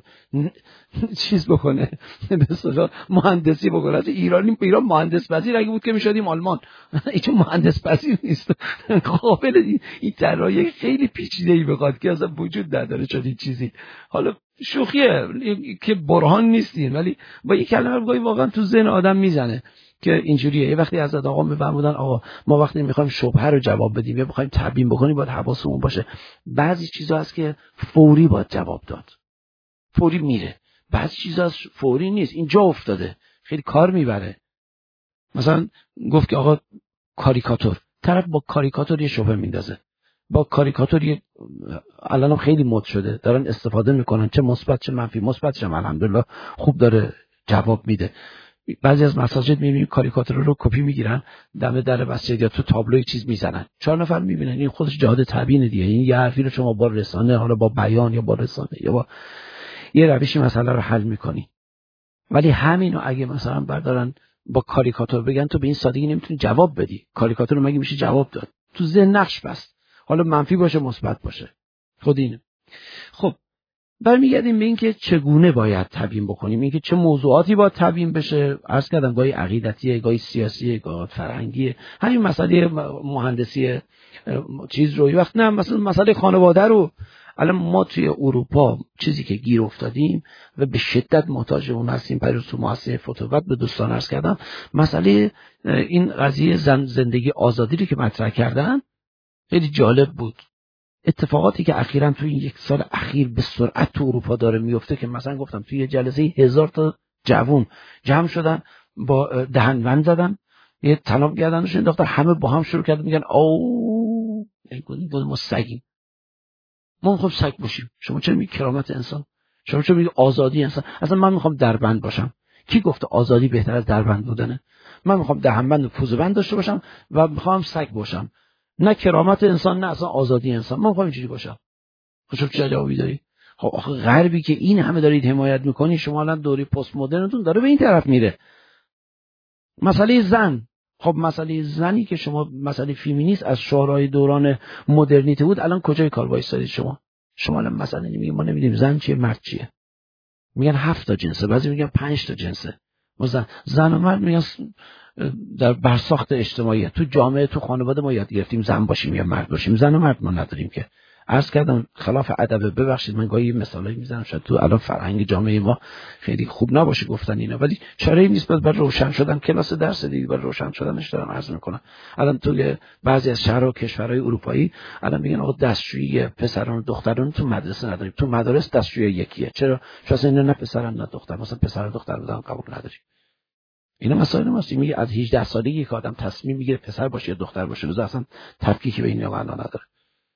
چیز بکنه، به اصطلاح مهندسی بکنه؟ تو ایرانی ایران مهندس پذیر اگه بود که میشدیم آلمان. این مهندس پذیر نیست، قابل این طراحی خیلی پیچیده‌ای بخواد که اصلا وجود نداره چنین چیزی. حالا شوخیه که برهان نیستین، ولی با یک کلمه بگویی واقعا تو ذهن آدم میزنه که اینجوریه. یه وقتی از آقا میفهمودن آقا ما وقتی میخوایم شبهه رو جواب بدیم یا میخوایم تبیین بکنیم باید حواسمون باشه، بعضی چیزا هست که فوری باید جواب داد، فوری میره. بعضی چیزا فوری نیست، اینجا افتاده خیلی کار میبره. مثلا گفت که آقا کاریکاتور، طرف با کاریکاتور یه شبهه میندازه، با کاریکاتور یه الان خیلی مد شده دارن استفاده میکنن، چه مثبت چه منفی. مثبتش هم الحمدلله خوب داره جواب میده. بعضی از مساجد میبینید کاریکاتور رو کپی میگیرن، دم در مسجد یا تو تابلوی چیز میزنن، چهار نفر میبینن، این خودش جهاد تبیین دیگه. این یه حرفی رو شما با رسانه، حالا با بیان یا با رسانه یا با یه روشی مسئله رو حل میکنی. ولی همینو اگه مثلا بردارن با کاریکاتور بگن تو به این سادگی نمیتونی جواب بدی، کاریکاتور رو مگه میشه جواب داد؟ تو ذهن نقش بست، حالا منفی باشه مثبت باشه، خود اینه. خب برمیگردیم به این که چگونه باید تبیین بکنیم، این که چه موضوعاتی باید تبیین بشه. عرض کردم گاهی عقیدتیه، گاهی سیاسیه، گاهی فرهنگیه. همین مسئله مهندسی چیز رو، وقت نه مثلا مسئله خانواده رو، الان ما توی اروپا چیزی که گیر افتادیم و به شدت محتاج اون هستیم. پیروز تو مؤسسه فتووت به دوستان عرض کردم مسئله این قضیه زن زندگی آزادی رو که مطرح کردن خیلی جالب بود. اتفاقاتی که اخیراً تو این یک سال اخیر به سرعت تو اروپا داره میفته که مثلا گفتم توی یه جلسه هزار تا جوون جمع شدن، با دهن‌بند زدن، یه طناب گردنش انداختن، همه با هم شروع کردن میگن او این ما سگیم، ما میخوام سگ باشیم. شما چرا میگی کرامت انسان؟ شما چرا میگی آزادی انسان؟ اصلا من میخوام دربند باشم. کی گفته آزادی بهتر از دربند بودنه؟ من میخوام دهن‌بند و پوزبند داشته باشم و میخوام سگ باشم. نه کرامت انسان، نه اصلا آزادی انسان. من میخوام اینجوری باشم. خب چه جوابی داری؟ خب آخه غربی که این همه دارید حمایت میکنی، شما الان دوره پست مدرنتون داره به این طرف میره. مسئله زن، خب مسئله زنی که شما مسئله فیمینیست از شاهرای دوران مدرنیته بود، الان کجای کار وایسادید شما؟ شما الان مثلا نمیگید ما نمیدونیم زن چیه مرد چیه، میگن هفت تا جنسه، بعضی میگن پنج تا جنسه. مثلا زن و مرد میگن در برساخت اجتماعی تو جامعه تو خانواده ما یاد گرفتیم زن باشیم یا مرد باشیم، زن و مرد ما نداریم که. عرض کردم خلاف ادب، ببخشید من گاهی مثالایی میزنم شاید تو الان فرهنگ جامعه ما خیلی خوب نباشه گفتن اینا، ولی چاره‌ای نیست بر روشن شدن. کلاس درس دیگه بر روشن شدنش دارم عرض میکنم. الان تو بعضی از شهرها و کشورهای اروپایی الان میگن آقا دستشویی پسران و دختران تو مدرسه نداریم، تو مدارس دستشویی یکیه. چرا؟ چون اصلا اینا نه پسرن نه دختر، مثلا پسر و دختر بودن قبول نداریم. اینا مسائل ماست. میگه از هجده سالگی که آدم تصمیم میگیره پسر باشه یا دختر باشه، روز اصلا تفکیکی به این معنا نداره.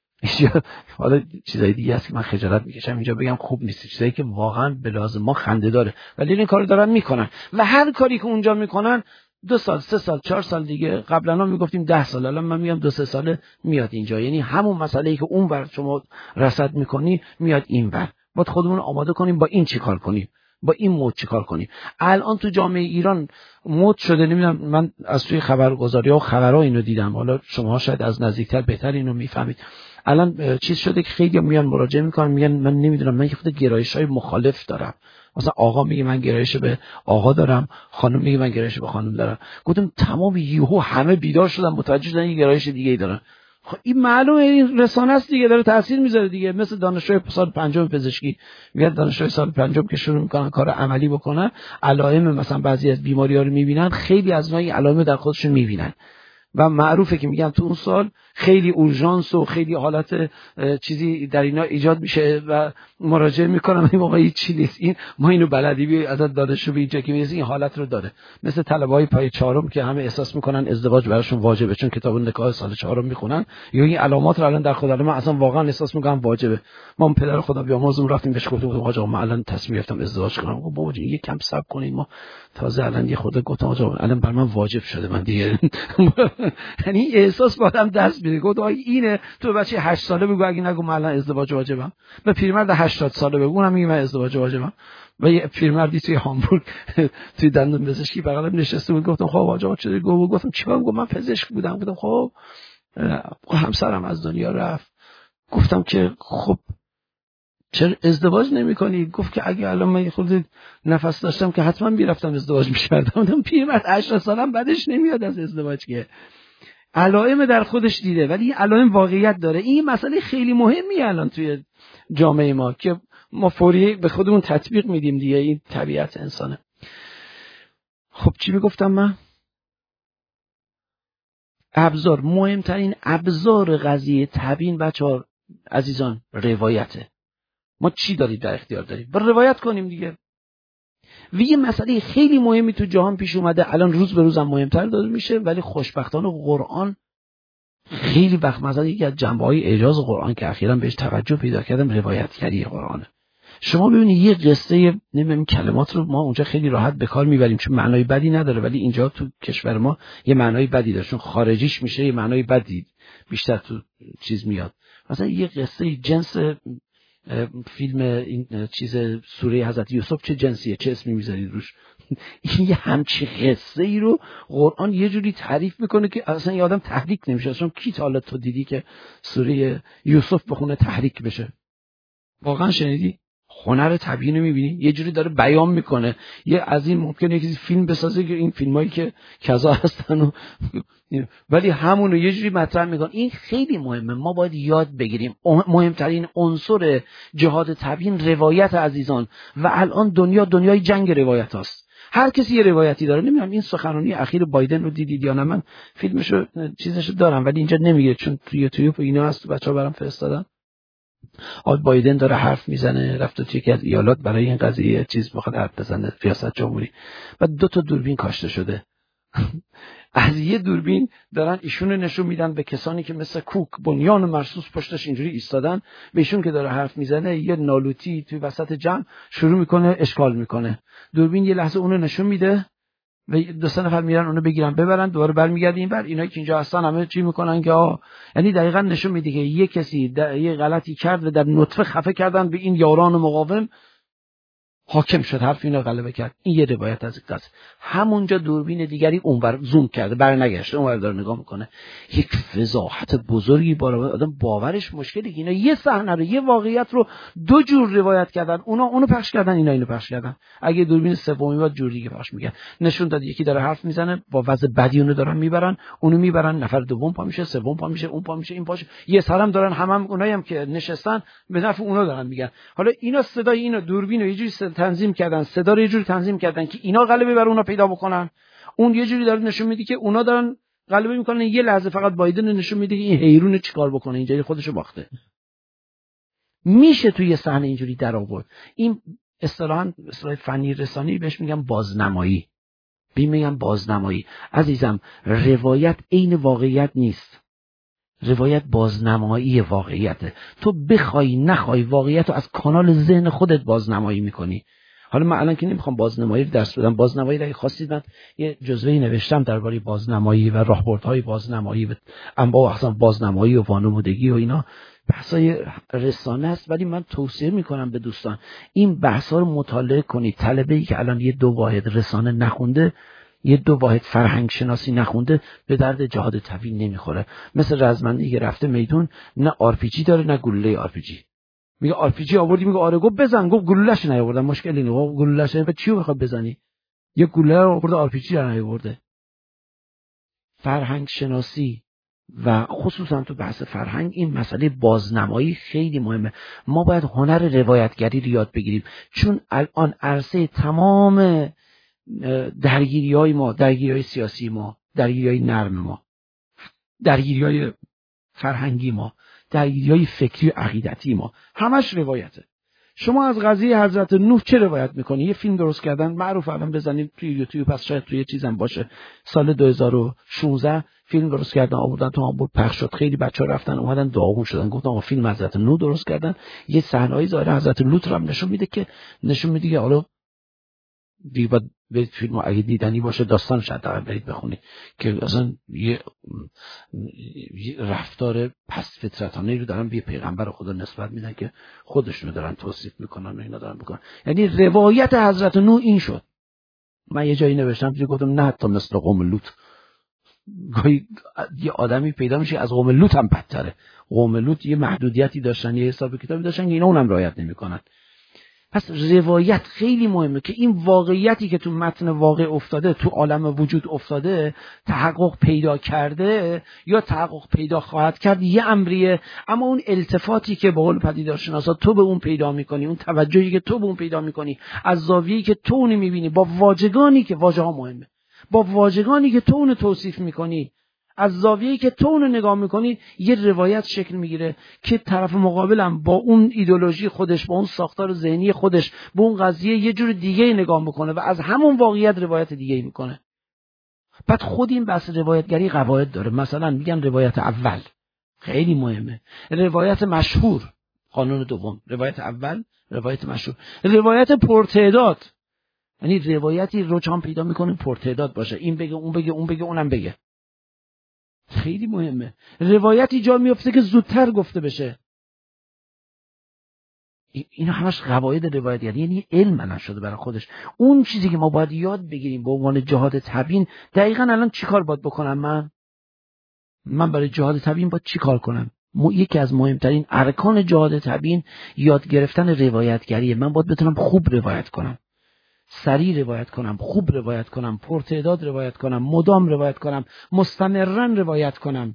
حالا چیزای دیگه هست که من خجالت میکشم اینجا بگم خوب نیست، چیزایی که واقعا به لازم ما خنده داره، ولی این کارو دارن میکنن و هر کاری که اونجا میکنن دو سال سه سال چهار سال دیگه، قبلا ما میگفتیم ده سال، الان من میگم دو سه ساله میاد اینجا. یعنی همون مسئله‌ای که اون ور شما رصد میکنی میاد این ور. باید خودمون آماده کنیم با این چیکار کنیم، با این مود چیکار کنیم. الان تو جامعه ایران مود شده، نمیدونم من از توی خبرگزاری‌ها و خبرها اینو دیدم، حالا شما شاید از نزدیکتر بهتر اینو میفهمید. الان چیز شده که خیلی میان مراجعه میکنن میگن من نمیدونم، من یه خود گرایش‌های مخالف دارم. مثلا آقا میگه من گرایش به آقا دارم، خانم میگه من گرایش به خانم دارم. گفتم تمام یهو همه بیدار شدن متوجه شدن یه گرایش دیگه‌ای دارن. خب این معلومه این رسانه است دیگه، داره تاثیر میذاره دیگه. مثل دانشجوی سال پنجم پزشکی، میگن دانشجوی سال پنجم که شروع میکنن کار عملی بکنن، علائم مثلا بعضی از بیماری‌ها رو میبینن، خیلی از نوع علائم در خودشون میبینن و معروفه که میگن تو اون سال خیلی اورژانس و خیلی حالت چیزی در اینا ایجاد میشه و مراجعه میکنم این موقع چی نیست، این ما اینو بلدی بی ازت دانشجو به اینجا که میرسه این حالت رو داره. مثل طلبه‌های پای چهارم که همه احساس میکنن ازدواج براشون واجبه چون کتاب نکاح سال چهارم میخونن، یا این علامات رو الان در خودم من اصلا واقعا احساس میکنم واجبه. ما پدر خدا بیامرزم رفتیم بهش گفتم آقا من الان تصمیم گرفتم ازدواج کنم. گفت بابا یه کم صبر کنید، ما تازه الان یه خورده گفتم آقا الان برای من واجب شده من دیگه یعنی احساس با آدم دست میده. گفت اینه تو بچه هشت ساله بگو اگه نگو من الان ازدواج واجبم، به پیرمرد هشتاد ساله بگو اونم میگه من ازدواج واجبم. و یه پیرمردی توی هامبورگ توی دندون پزشکی بغلم نشسته بود، گفتم خب آقا چه گفت؟ گفتم چیکار؟ گفت من پزشک بودم. گفتم خب همسرم از دنیا رفت. گفتم که خب چرا ازدواج نمی‌کنی؟ گفت که اگه الان من خود نفس داشتم که حتما میرفتم ازدواج می‌کردم. گفتم پیرمرد هشتاد سالم بعدش نمیاد از ازدواج که علائم در خودش دیده، ولی این علائم واقعیت داره. این مسئله خیلی مهمی الان توی جامعه ما که ما فوری به خودمون تطبیق میدیم دیگه، این طبیعت انسانه. خب چی میگفتم من؟ ابزار، مهمترین ابزار قضیه تبیین بچه‌ها عزیزان روایته. ما چی داریم در اختیار داریم؟ با روایت کنیم دیگه. و یه مسئله خیلی مهمی تو جهان پیش اومده، الان روز به روز هم مهمتر داره میشه، ولی خوشبختانه قرآن خیلی وقت مثلا یکی از جنبه‌های اعجاز قرآن که اخیراً بهش توجه پیدا کردم روایتگری قرآنه. شما ببینید یه قصه، نمیدونم کلمات رو ما اونجا خیلی راحت به کار میبریم چون معنای بدی نداره، ولی اینجا تو کشور ما یه معنای بدی داره چون خارجیش میشه یه معنای بدی بیشتر تو چیز میاد. مثلا یه قصه جنس فیلم این چیز سوره حضرت یوسف چه جنسیه، چه اسمی میذارید روش؟ این یه همچی قصه ای رو قرآن یه جوری تعریف میکنه که اصلا یه آدم تحریک نمیشه. اصلا کی تا حالا تو دیدی که سوره یوسف بخونه تحریک بشه؟ واقعا شنیدی؟ هنر تبیین میبینی یه جوری داره بیان میکنه. یه از این ممکنه یه فیلم بسازه که این فیلمایی که کذا هستن و ولی همون رو یه جوری مطرح میکنه. این خیلی مهمه، ما باید یاد بگیریم. مهمترین عنصر جهاد تبیین روایت عزیزان، و الان دنیا دنیای جنگ روایت هاست. هر کسی یه روایتی داره. نمیدونم این سخنرانی اخیر بایدن رو دیدید یا نه؟ من فیلمشو چیزشو دارم ولی اینجا نمیگه چون توی یوتیوب اینا هست، بچه‌ها برام فرستادن. آقای بایدن داره حرف میزنه، رفت توی یکی از ایالات برای این قضیه چیز بخواد حرف بزنه، ریاست جمهوری، و دو تا دوربین کاشته شده. از یه دوربین دارن ایشون نشون میدن به کسانی که مثل کوک بنیان مرصوص پشتش اینجوری ایستادن، به ایشون که داره حرف میزنه یه نالوتی توی وسط جمع شروع میکنه اشکال میکنه. دوربین یه لحظه اونو نشون میده و دو سه نفر میرن اونو بگیرن ببرن، دوباره برمیگردن اینور. اینایی که اینجا هستن همه چی میکنن که آه، یعنی دقیقاً نشون میده که یه کسی یه غلطی کرد و در نطفه خفه کردن به این یاران مقاوم، حاکم شد، حرف اینا غلبه کرد. این یه روایت از این قصه. همونجا دوربین دیگری اونور زوم کرده، برنگشته، اونور داره نگاه میکنه. یک فضاحت بزرگی بالا آدم باورش مشکلی که اینا یه صحنه رو، یه واقعیت رو دو جور روایت کردن. اونا اونو پخش کردن، اینا اینو پخش کردن. اگه دوربین سومی بعد جور دیگه پخش میگن، نشون داد یکی داره حرف میزنه با وضع بدی اونو دارن میبرن، اونو میبرن، نفر دوم پا میشه، سوم پا میشه، اون پا میشه، این پاش یه سرم دارن، هم هم اونایی هم که نشستن به نفع اونا دارن میگن. حالا اینا صدای اینا دوربین رو یه جوری تنظیم کردن، صدا رو یه جوری تنظیم کردن که اینا غلبه بر اونا پیدا بکنن. اون یه جوری داره نشون میده که اونا دارن غلبه میکنن. یه لحظه فقط بایدن نشون میده که این حیرون چیکار بکنه، اینجوری خودشو باخته. میشه توی صحنه اینجوری در آورد. این اصطلاحاً اصطلاح فنی رسانی بهش میگم بازنمایی. بی میگم بازنمایی. عزیزم روایت عین واقعیت نیست. روایت بازنمایی واقعیته. تو بخوای نخوای واقعیت رو از کانال ذهن خودت بازنمایی میکنی. حالا من الان که نمیخوام بازنمایی رو درس بدم، بازنمایی رو اگه خواستید من یه جزوه‌ای نوشتم درباره بازنمایی و راهبردهای بازنمایی و انواع و اقسام بازنمایی و وانمودگی و اینا. بحثای رسانه است، ولی من توصیه میکنم به دوستان این بحثا رو مطالعه کنید. طلبه‌ای که الان یه دو واحد رسانه نخونده، یه دو واحد فرهنگ شناسی نخونده، به درد جهاد تبیین نمیخوره. مثل رزمندی که رفته میدون، نه آر پی جی داره نه گلوله آر پی جی. میگه آر پی جی آوردی، میگه آره، گفت بزن، گفت گلوله‌اش نیاوردم، مشکلی نیست. گفت گلوله‌اش نیاورد، چیو بخواد بزنی؟ یه گلوله رو آورده، آر پی جی رو نیاورده. فرهنگ شناسی و خصوصا تو بحث فرهنگ این مسئله بازنمایی خیلی مهمه. ما باید هنر روایتگری رو یاد بگیریم، چون الان عرصه تمام درگیری‌های ما، درگیری‌های سیاسی ما، درگیری‌های نرم ما، درگیری‌های فرهنگی ما، درگیری‌های فکری و عقیدتی ما، همش روایته. شما از قضیه حضرت نوح چه روایت میکنی؟ یه فیلم درست کردن معروف، الان بزنید توی یوتیوب، پس شاید توی چیزم باشه، سال دو هزار و شانزده فیلم درست کردن، آوردن تو آمبول پخش شد، خیلی بچه‌ها رفتن اومدن داغون شدن، گفتن آقا فیلم حضرت نوح درست کردن، یه صحنه‌ای ظاهر حضرت لوط رو نشون میده که نشون میده که حالا دیگه باید برید فیلمو اگه دیدنی باشه داستانش حداقل برید بخونید که اصلا یه, یه رفتار پس فطرتانه رو دارن به پیغمبر خدا نسبت میدن که خودشونو دارن توصیف میکنن و اینا دارن میکنن. یعنی روایت حضرت نوح این شد. من یه جایی نوشتم که گفتم نه حتی مثل قوم لوط، گاهی یه آدمی پیدا میشه از قوم لوط هم بدتره. قوم لوط یه محدودیتی داشتن، یه حساب کتابی داشتن که اینا اونم رعایت نمیکنن. پس روایت خیلی مهمه که این واقعیتی که تو متن واقع افتاده، تو عالم وجود افتاده، تحقق پیدا کرده یا تحقق پیدا خواهد کرد یه امریه، اما اون التفاتی که به قول پدیدارشناسا تو به اون پیدا میکنی، اون توجهی که تو به اون پیدا میکنی، از زاویه‌ای که تو اون میبینی، با واژگانی که واژه ها مهمه، با واژگانی که تو اون توصیف میکنی، از زاویه‌ای که تو اون نگاه میکنی، یه روایت شکل میگیره که طرف مقابلم با اون ایدئولوژی خودش، با اون ساختار ذهنی خودش، به اون قضیه یه جور دیگه نگاه میکنه و از همون واقعیت روایت دیگه میکنه. بعد خود این بحث روایتگری قواعد داره. مثلا میگن روایت اول خیلی مهمه، روایت مشهور قانون دوم، روایت اول روایت مشهور، روایت پرتعداد، یعنی روایتی رجحان پیدا میکنه پرتعداد باشه، این بگه اون بگه اون بگه اونم بگه، خیلی مهمه. روایتی جا میفته که زودتر گفته بشه. اینا همش قواعد روایتگری، یعنی علم نشده برای خودش. اون چیزی که ما باید یاد بگیریم به عنوان جهاد تبیین، دقیقاً الان چیکار باید بکنم من؟ من برای جهاد تبیین باید چیکار کنم؟ یکی از مهمترین ارکان جهاد تبیین یاد گرفتن روایتگریه. من باید بتونم خوب روایت کنم، سریع روایت کنم، خوب روایت کنم، پرتعداد روایت کنم، مدام روایت کنم، مستمرا روایت کنم.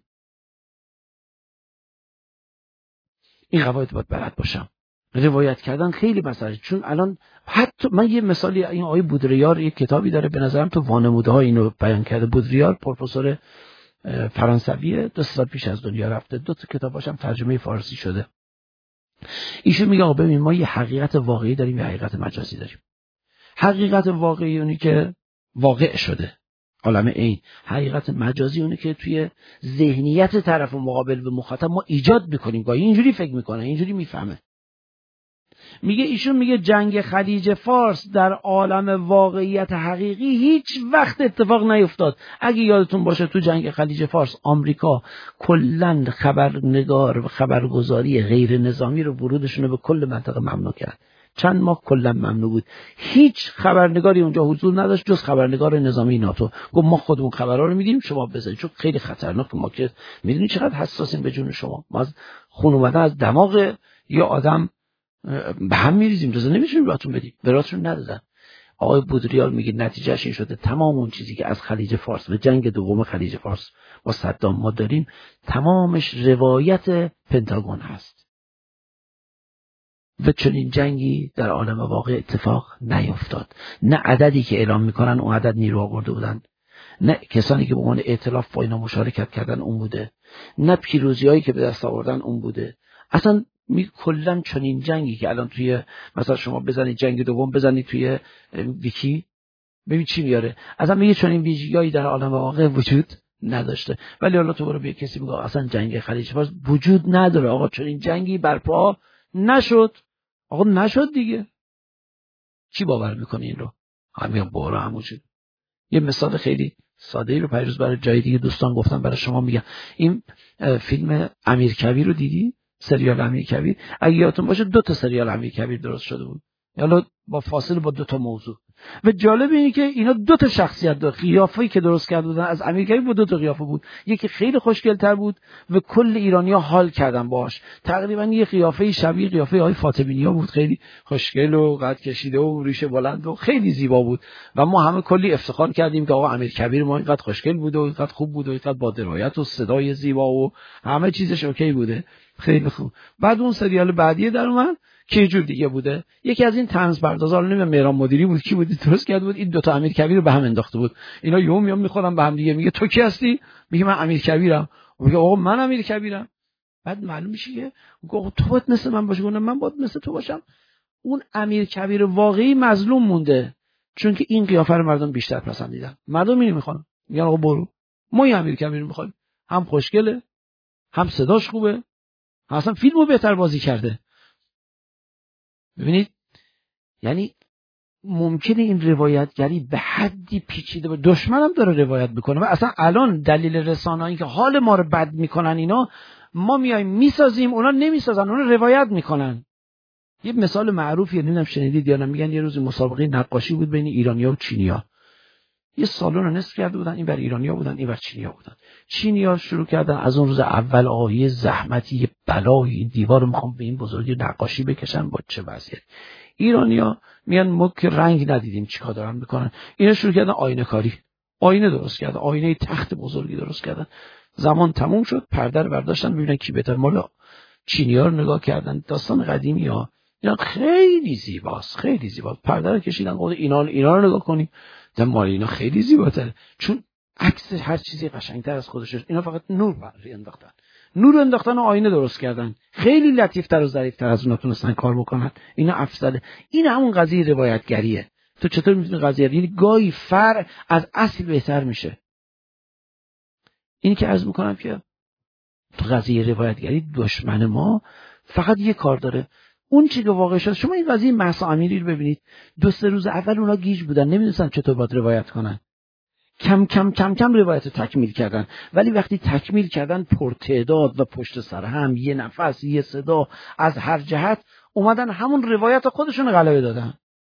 این قواعد باید بلد باشم. روایت کردن خیلی مسئله، چون الان حتی من یه مثالی، این آقای بودریار یک کتابی داره، به نظرم تو وانموده ها اینو بیان کرده. بودریار پروفسور فرانسویه، دو سال پیش از دنیا رفته، دو تا کتاباش هم ترجمه فارسی شده. ایشون میگه آقا ببین، ما یه حقیقت واقعی داریم، یه حقیقت مجازی داریم. حقیقت واقعی اونی که واقع شده، عالم عین. حقیقت مجازی اونه که توی ذهنیت طرف مقابل به مخاطب ما ایجاد میکنیم، گاهی اینجوری فکر میکنه، اینجوری میفهمه. میگه ایشون میگه جنگ خلیج فارس در عالم واقعیت حقیقی هیچ وقت اتفاق نیفتاد. اگه یادتون باشه تو جنگ خلیج فارس آمریکا کلاً خبرنگار و خبرگزاری غیر نظامی رو ورودشون رو به کل منطقه ممنوع کرد. چند ماه کلا ممنوع بود. هیچ خبرنگاری اونجا حضور نداشت جز خبرنگار نظامی ناتو. گفت ما خودمون خبرها رو میدیم، شما بزنید، چون خیلی خطرناکه. ما که میدونید چقدر حساسیم به جون شما. ما از خون اومدن از دماغ یا آدم به هم میریزیم، جزا نمیتونیم براتون بدیم، براتون ندادن. آقای بودریار میگه نتیجهش این شده تمام اون چیزی که از خلیج فارس و جنگ دوم خلیج فارس با صدام ما داریم، تمامش روایت پنتاگون هست. و چنین جنگی در عالم واقع اتفاق نیفتاد. نه عددی که اعلام میکنن اون عدد نیرو آورده بودن، نه کسانی که به عنوان ائتلاف با اینا مشارکت کردن اون بوده، نه پیروزیایی که به دست آوردن اون بوده. اصلا می کلا چنین جنگی که الان توی مثلا شما بزنید جنگ دوم، بزنید توی ویکی ببین چی میاره، اصلا میگه چنین ویژگی‌هایی در عالم واقع وجود نداشته. ولی حالا تو برو به کسی میگه اصلا جنگ خلیج فارس وجود نداره، آقا چنین جنگی برپا نشد. آقا نشد دیگه، چی باور میکنه این رو؟ همین بارا همون شد. یه مثال خیلی ساده ای رو پیروز برای جای دیگه دوستان گفتم، برای شما میگم. این فیلم امیرکبیر رو دیدی؟ سریال امیرکبیر، اگه یادتون باشه دو تا سریال امیرکبیر درست شده بود. حالا با فاصله با دو تا موضوع. و جالب اینه که اینا دو تا شخصیت داره. قیافه‌ای که درست کرده بودن از امیرکبیر با دو تا قیافه بود. یکی خیلی خوشگل‌تر بود و کل ایرانی‌ها حال کردن باهاش. تقریبا یه قیافه شبیه قیافه آقای فاطمی‌نیا بود، خیلی خوشگل و قد کشیده و ریش بلند و خیلی زیبا بود و ما همه کلی افتخار کردیم که آقا امیرکبیر ما اینقدر خوشگل بود و اینقدر خوب بود و اینقدر با درایت و صدای زیبا و همه چیزش اوکی بوده. خیلی خوب. بعد اون سریال بعدی در اومد که یه جور دیگه بوده. یکی از این طنز پردازا نمیدونم مهران مدیری بود کی بود درست کرده بود، این دو تا امیرکبیر رو به هم انداخته بود. اینا یوم یوم میخورن به هم دیگه، میگه تو کی هستی؟ میگه من امیرکبیرم. میگه آقا من امیرکبیرم. بعد معلوم میشه که آقا تو باید مثل من باشی، من باید مثل تو باشم. اون امیرکبیر واقعی مظلوم مونده، چون که این قیافه رو مردم بیشتر پسندیدن. مردم اینو میخوان، میگن آقا برو ما این امیرکبیر میخوایم، هم خوشگله، هم صداش خوبه، اصلا فیلمو بهتر بازی کرده. ببینید یعنی ممکنه این روایتگری به حدی پیچیده باشه. دشمنم داره روایت میکنه و اصلا الان دلیل رسانه‌ای که حال ما رو بد میکنن اینا، ما میایم میسازیم اونا نمیسازن، اونا روایت میکنن. یه مثال معروفی نمیدونم شنیدید یا نه، میگن یه روز مسابقه نقاشی بود بین ایرانی‌ها و چینی‌ها. یه سالن رو نصف کرده بودن، این بر ایرانی‌ها بودن این بر چینی‌ها بودن. چینی‌ها شروع کردن از اون روز اول آیه زحمتی یه بلایی این دیوارو میخوام به این بزرگی نقاشی بکشن با چه وضعیت. ایرانی‌ها میان ما که رنگ ندیدیم چیکار دارن میکنن. اینا شروع کردن آینه کاری، آینه درست کردن، آینه تخت بزرگی درست کردن. زمان تموم شد، پرده رو برداشتن ببینن کی بهتر. مالا چینی‌ها رو نگاه کردن، داستان قدیمی‌ها اینا خیلی زیباست، خیلی زیباست. پرده رو کشیدن، گفتن اینا اینا رو نگاه کنیم، در مال اینا خیلی زیباتره، چون عکس هر چیزی قشنگتر از خودشه. اینا فقط نور بر انداختن، نور انداختن و آینه درست کردن، خیلی لطیفتر و ظریفتر از اونا تونستن کار بکنن. اینا افضله. این همون قضیه روایتگریه. تو چطور میتونی قضیه یعنی گاهی فرع از اصل بهتر میشه. این که عرض میکنم که تو قضیه روایتگری دشمن ما فقط یه کار داره، اون چیزی که واقع شد. شما این قضیه مهسا امیری رو ببینید، دو سه روز اول اونا گیج بودن، نمیدونستن چطور باید روایت کنن. کم کم کم کم روایت رو تکمیل کردن، ولی وقتی تکمیل کردن پرتعداد و پشت سر هم یه نفس یه صدا از هر جهت اومدن همون روایت خودشون غلبه دادن.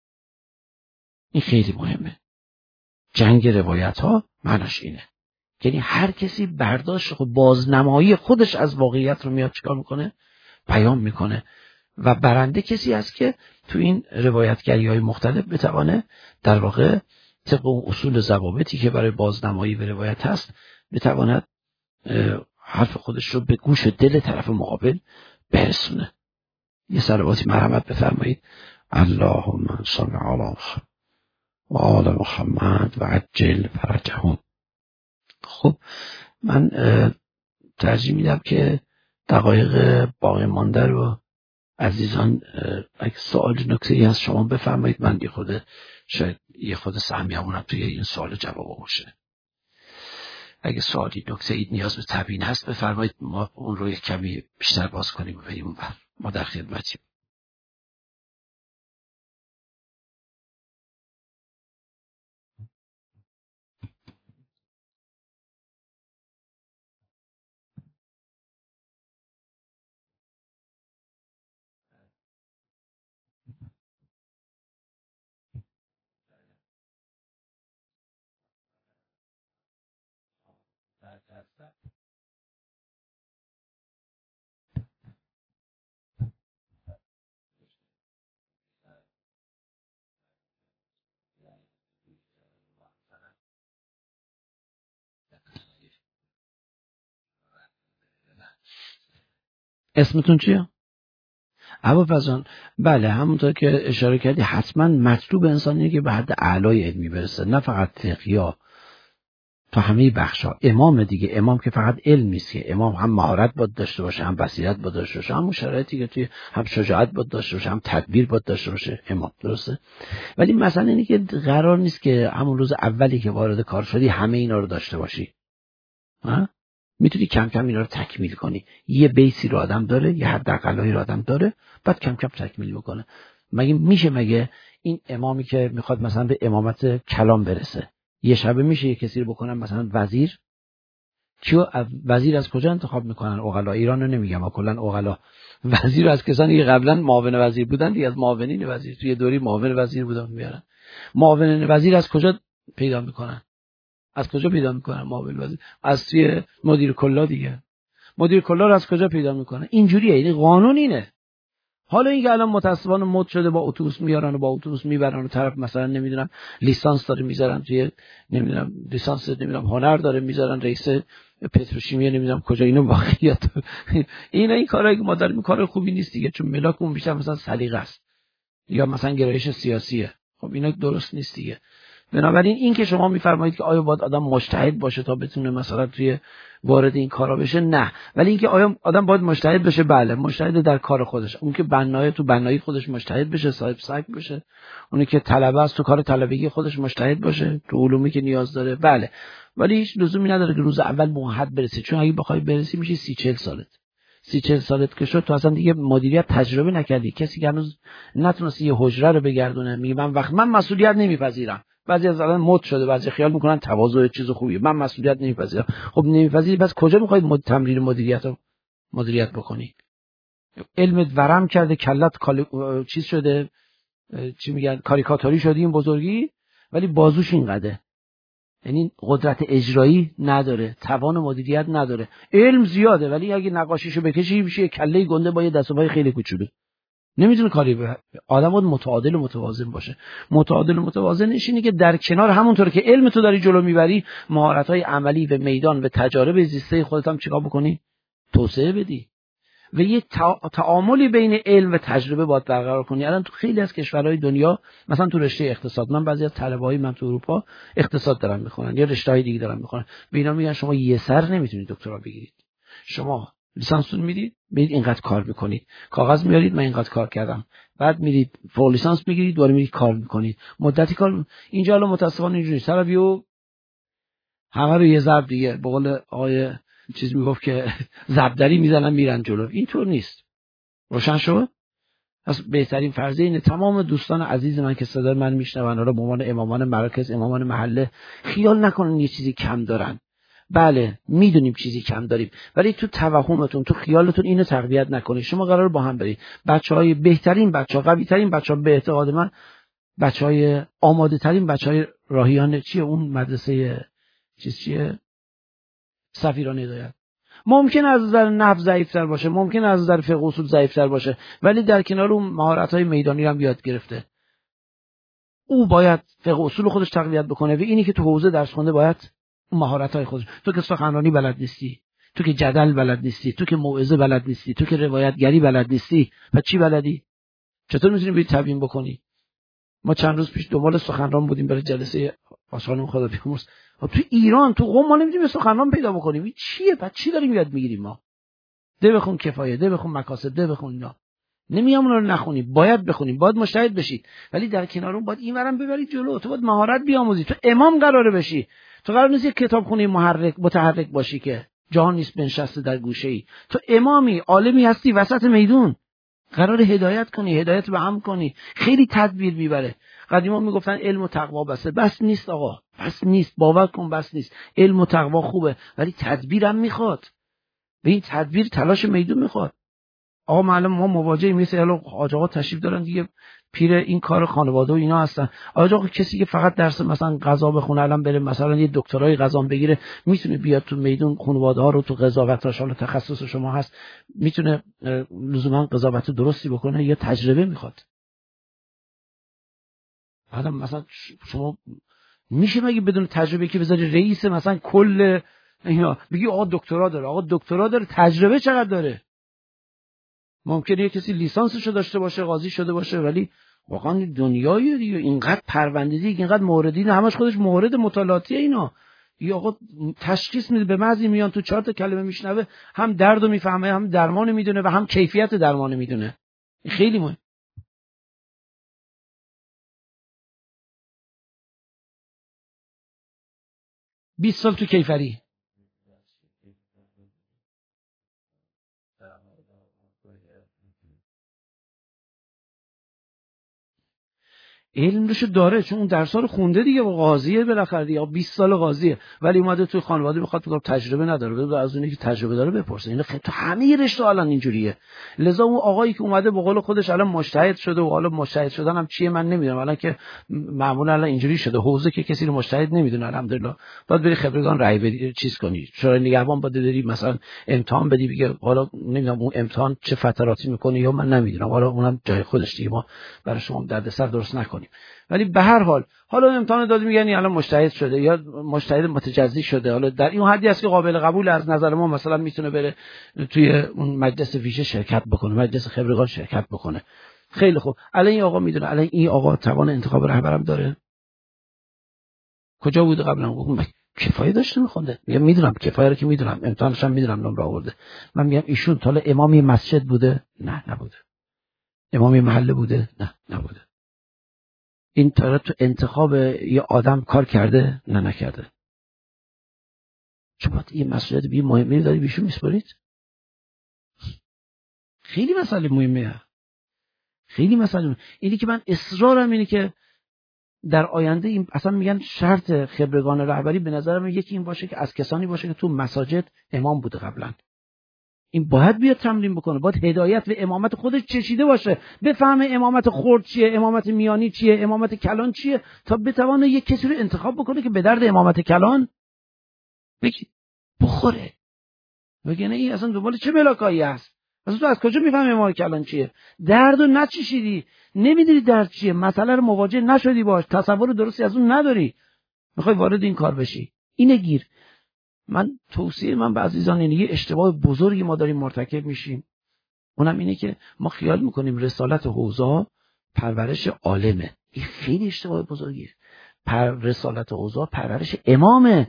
این خیلی مهمه. جنگ روایت ها معناش اینه، یعنی هر کسی برداشت خود بازنمایی خودش از واقعیت رو میاد چیکار میکنه؟ بیان میکنه. و برنده کسی است که تو این روایتگری های مختلف بتوانه در واقع طبق اون اصول ضوابطی که برای بازنمایی به روایت هست بتواند حرف خودش رو به گوش دل طرف مقابل برسونه. یه صلواتی مرحمت بفرمایید. اللهم صل علی محمد و آل محمد و عجل فرجهم. خب من ترجیح میدم که دقایق باقی مانده رو عزیزان اگه سوال نکته‌ای از شما بفرمایید، من یه خود شاید یه خود سهمیه‌مونم توی این سوال جواب باشه. اگه سوالی نکته‌ای نیاز به تبیین هست بفرمایید، ما اون رو یک کمی بیشتر باز کنیم و بریم اونور. ما در خدمتیم. اسمتون چیه؟ ابوالفضل. بله همونطور که اشاره کردی حتما مطلوب انسانیه که به حد اعلای علمی برسه، نه فقط فقهیا، تو همه بخشا. امام دیگه، امام که فقط علم نیست که، امام هم مهارت باید داشته باشه، هم بصیرت باید داشته باشه، هم شرایطی که توی هم شجاعت باید داشته باشه، هم تدبیر باید داشته باشه امام. درسته؟ ولی مثلا اینه که قرار نیست که همون روز اولی که وارد کار شدی همه اینا رو داشته باشی. ها؟ میتونی کم کم اینا رو تکمیل کنی. یه بیسی رو آدم داره، یه حداقلایی رو آدم داره، بعد کم کم تکمیل بکنه. مگه میشه مگه این امامی که میخواد مثلا به امامت کلام برسه، یه شبه میشه یه کسی رو بکنن مثلا وزیر؟ کیو وزیر از کجا انتخاب میکنن؟ عقلا. ایران رو نمیگم، اما کلا عقلا. وزیر از کسانی که قبلا معاون وزیر بودن، دیگه از معاونین وزیر توی دوری معاون وزیر بودن میارن. معاون وزیر از کجا پیدا میکنن؟ از کجا پیدا میکنن معاون وزیر؟ از توی مدیر کلا دیگه. مدیر کلا رو از کجا پیدا میکنن؟ اینجوریه، این قانون اینه. حالا اینکه الان متأسفانه مد شده با اتوبوس میارن و با اتوبوس میبرن و طرف مثلا نمیدونم لیسانس داره میذارن توی نمیدونم لیسانس نمیدونم هنر داره میذارن رئیس پتروشیمی نمیدونم کجا، اینو واقعیت اینا این کارایی که ما داریم کار خوبی نیست دیگه، چون ملاک اون بیشتر مثلا سلیقه است یا مثلا گرایش سیاسیه. خب اینا درست نیست دیگه. بنابراین این که شما میفرمایید که آیا باید آدم مجتهد باشه تا بتونه مثلا توی وارد این کارا بشه، نه. ولی اینکه آیا آدم باید مجتهد بشه، بله، مجتهد در کار خودش. اون که بنای تو بنایی خودش مجتهد بشه، صاحب سبک بشه. اونی که طلبه است تو کار طلبگی خودش مجتهد باشه، تو علومی که نیاز داره، بله. ولی هیچ لزومی نداره که روز اول موحد برسی، چون اگه بخوای برسی میشه سی چهل سالت. سی چهل سالت که شد تو اصلا دیگه مدیریت تجربه نکردی. کسی که هنوز نتونسته یه حجره رو بگردونه میگه من وقت من مسئولیت نمیپذیرم. بعضی از الان مد شده، بعضی خیال میکنن تواضع چیز خوبیه، من مسئولیت نمیپذیرم. خب نمیپذیری، پس کجا میخواید مد... تمرین مدیریت رو مدیریت بکنی؟ علمت ورم کرده، کلت کال... چیز شده، چی میگن، کاریکاتوری شدی این بزرگی، ولی بازوش اینقدره. یعنی قدرت اجرایی نداره، توان مدیریت نداره. علم زیاده ولی اگه نقاشیشو بکشی میشه کله گنده با یه دست و پای خیلی کوچولو. نمیتونه کاری به آدم باید متعادل و متوازن باشه. متعادل و متوازن نشینی که در کنار همونطور که علم تو داری جلو میبری، مهارت‌های عملی به میدان و تجارب زیسته خودت هم چیکار بکنی؟ توسعه بدی. و یه تعاملی بین علم و تجربه باید برقرار کنی. الان تو خیلی از کشورهای دنیا، مثلا تو رشته اقتصاد، من بعضی از طلبه‌های من تو اروپا اقتصاد دارن میخونن یا رشته‌های دیگه دارن میخونن، به اینا میگن شما یه سر نمیتونید دکترا بگیرید. شما لیسانستون میدید، میرید اینقدر کار میکنید، کاغذ میارید من اینقدر کار کردم، بعد میرید فوق لیسانس میگیرید، دوباره میرید کار میکنید، مدتی کار. اینجا الان متأسفانه اینجوری طرفیو همه رو یه ضرب دیگه، به قول آقای چیز میگفت که ضربدری میزنن میرن جلو. اینطور نیست. روشن شد؟ پس بهترین فرضیه اینه تمام دوستان عزیز من که صدای من میشنون، حالا به عنوان امامان مراکز، امامان محله، خیال نکنن یه چیزی کم دارن. بله میدونیم چیزی کم داریم، ولی تو توهمتون، تو خیالتون اینو تقویت نکنید. شما قرار با هم برید. بچهای بهترین بچه‌ها، قوی ترین بچه‌ها، به اعتقاد من بچهای آماده ترین بچهای راهیان چیه اون مدرسه چیز چیه سفیران هدایت، ممکن از نظر نحو ضعیف‌تر باشه، ممکن از نظر فقه اصول ضعیف‌تر باشه، ولی در کنار اون مهارت‌های میدانی رو هم یاد گرفته. او باید فقه اصول خودش تقویت بکنه و اینی که تو حوزه درس خونده باید مهارت‌های خودش. تو که سخنرانی بلد نیستی، تو که جدل بلد نیستی، تو که موعظه بلد نیستی، تو که روایتگری بلد نیستی، پس چی بلدی؟ چطور می‌تونی بری تبیین بکنی؟ ما چند روز پیش دنبال سخنران بودیم برای جلسه آشان خدا بیامرز. تو ایران تو قم ما نمی‌تونیم سخنران پیدا بکنیم. این چیه؟ بعد چی داریم یاد می‌گیریم ما؟ ده بخون کفایه، ده بخون مکاسب، ده بخون اینا. نمیام اونا رو نخونی، باید بخونیم، باید مجتهد بشید، ولی در کنار اون باید اینورم ببرید جلو. تو باید مهارت بیاموزی. تو امام قراره بشی. تو قرار نیست یک کتابخونی محرک متحرک باشی که جهان نیست بنشسته در گوشه‌ای. تو امامی، عالمی هستی وسط میدون. قرار هدایت کنی، هدایت به هم کنی. خیلی تدبیر میبره. قدیما میگفتن علم و تقوا بسه. بس نیست آقا، بس نیست. باور کن بس نیست. علم و تقوا خوبه ولی تدبیرم میخواد. به این تدبیر تلاش میدون میخواد. آقا معلم ما مواجهیم، مثل الان حاج آقا تشریف دارن دیگه، پیر این کار خانواده و اینا هستن. حاج آقا کسی که فقط درس مثلا قضا بخونه، الان بره مثلا یه دکترای قضا بگیره، میتونه بیاد تو میدون خانواده ها رو تو قضاوتاش، حالا تخصص شما هست، میتونه لزوما قضاوت درستی بکنه یا تجربه میخواد. بعدم مثلا شما میشه مگه بدون تجربه که بذاری رئیس مثلا کل اینا بگی آقا دکترا داره، آقا دکترا داره، تجربه چقدر داره؟ ممکنه یه کسی لیسانسشو داشته باشه، قاضی شده باشه، ولی واقعا دنیای دیگه اینقدر پرونده دیگه، اینقدر موردی نه، همش خودش مورد مطالعاتیه اینا. یا آقا تشخیص میده، به مزی میان تو چهار تا کلمه میشنوه، هم دردو میفهمه، هم درمان میدونه و هم کیفیت درمان میدونه. خیلی مهم. بیست سال تو کیفری. علمش داره، چون اون درس‌ها رو خونده دیگه، با قاضیه بالاخره دیگه، بیست سال قاضیه، ولی اومده توی خانواده میخواد بگم تجربه نداره، بده از اونی که تجربه داره بپرسه. این خیلی تو همه رشته الان اینجوریه. لذا اون آقایی که اومده به قول خودش الان مجتهد شده و حالا مجتهد شدن هم چیه من نمیدونم، الان که معمولا الان اینجوری شده حوزه که کسی رو مجتهد نمیدونه الحمدلله، باید بری خبرگان رأی بدی چیز کنی، شورای نگهبان باید بری مثلا امتحان بدی، بگه حالا نمیدونم اون امتحان چه فتراتی میکنه یا من نمیدونم، حالا اونم جای خودش دیگه، ما برای شما دردسر درست نکنیم. ولی به هر حال حالا امتحان دادی میگن الان مجتهد شده یا مجتهد متجزی شده، حالا در این حدی است که قابل قبول از نظر ما، مثلا میتونه بره توی اون مجلس ویژه شرکت بکنه، مجلس خبرگان شرکت بکنه. خیلی خوب، الان این آقا میدونه الان این آقا توان انتخاب رهبرم داره؟ کجا بوده قبلا؟ گفتم کفایه داشته میخونده. میگم میدونم کفایه رو که میدونم، امتحانش هم میدونم نمره آورده. من میگم ایشون تا حالا امام مسجد بوده؟ نه نبوده. امام محله بوده؟ نه نبوده. این طرف تو انتخاب یه آدم کار کرده؟ نه نکرده. شما این مسئولیت بی مهمی داری بیشون میسپارید؟ خیلی مسئله مهمه، خیلی مسئله مهمه. اینی که من اصرارم اینه که در آینده این اصلا میگن شرط خبرگان رهبری به نظرم یکی این باشه که از کسانی باشه که تو مساجد امام بوده قبلا. این باید بیاد تمرین بکنه، باید هدایت و امامت خودش چشیده باشه، بفهمه امامت خرد چیه، امامت میانی چیه، امامت کلان چیه، تا بتونه یک کسی رو انتخاب بکنه که به درد امامت کلان بگی بخوره. بگه نه این اصلا دنبال چه ملاکایی هست؟ اصلا تو از کجا میفهمی امامت کلان چیه؟ درد رو نچشیدی، نمیدونی درد چیه، مسئله رو مواجه نشدی باش، تصور درستی از اون نداری، میخوای وارد این کار بشی. اینه گیر. من توصیه من به عزیزان اینه، یه اشتباه بزرگی ما داریم مرتکب میشیم، اونم اینه که ما خیال میکنیم رسالت حوزه پرورش عالمه. این خیلی اشتباه بزرگیه. پر رسالت حوزه پرورش امامه.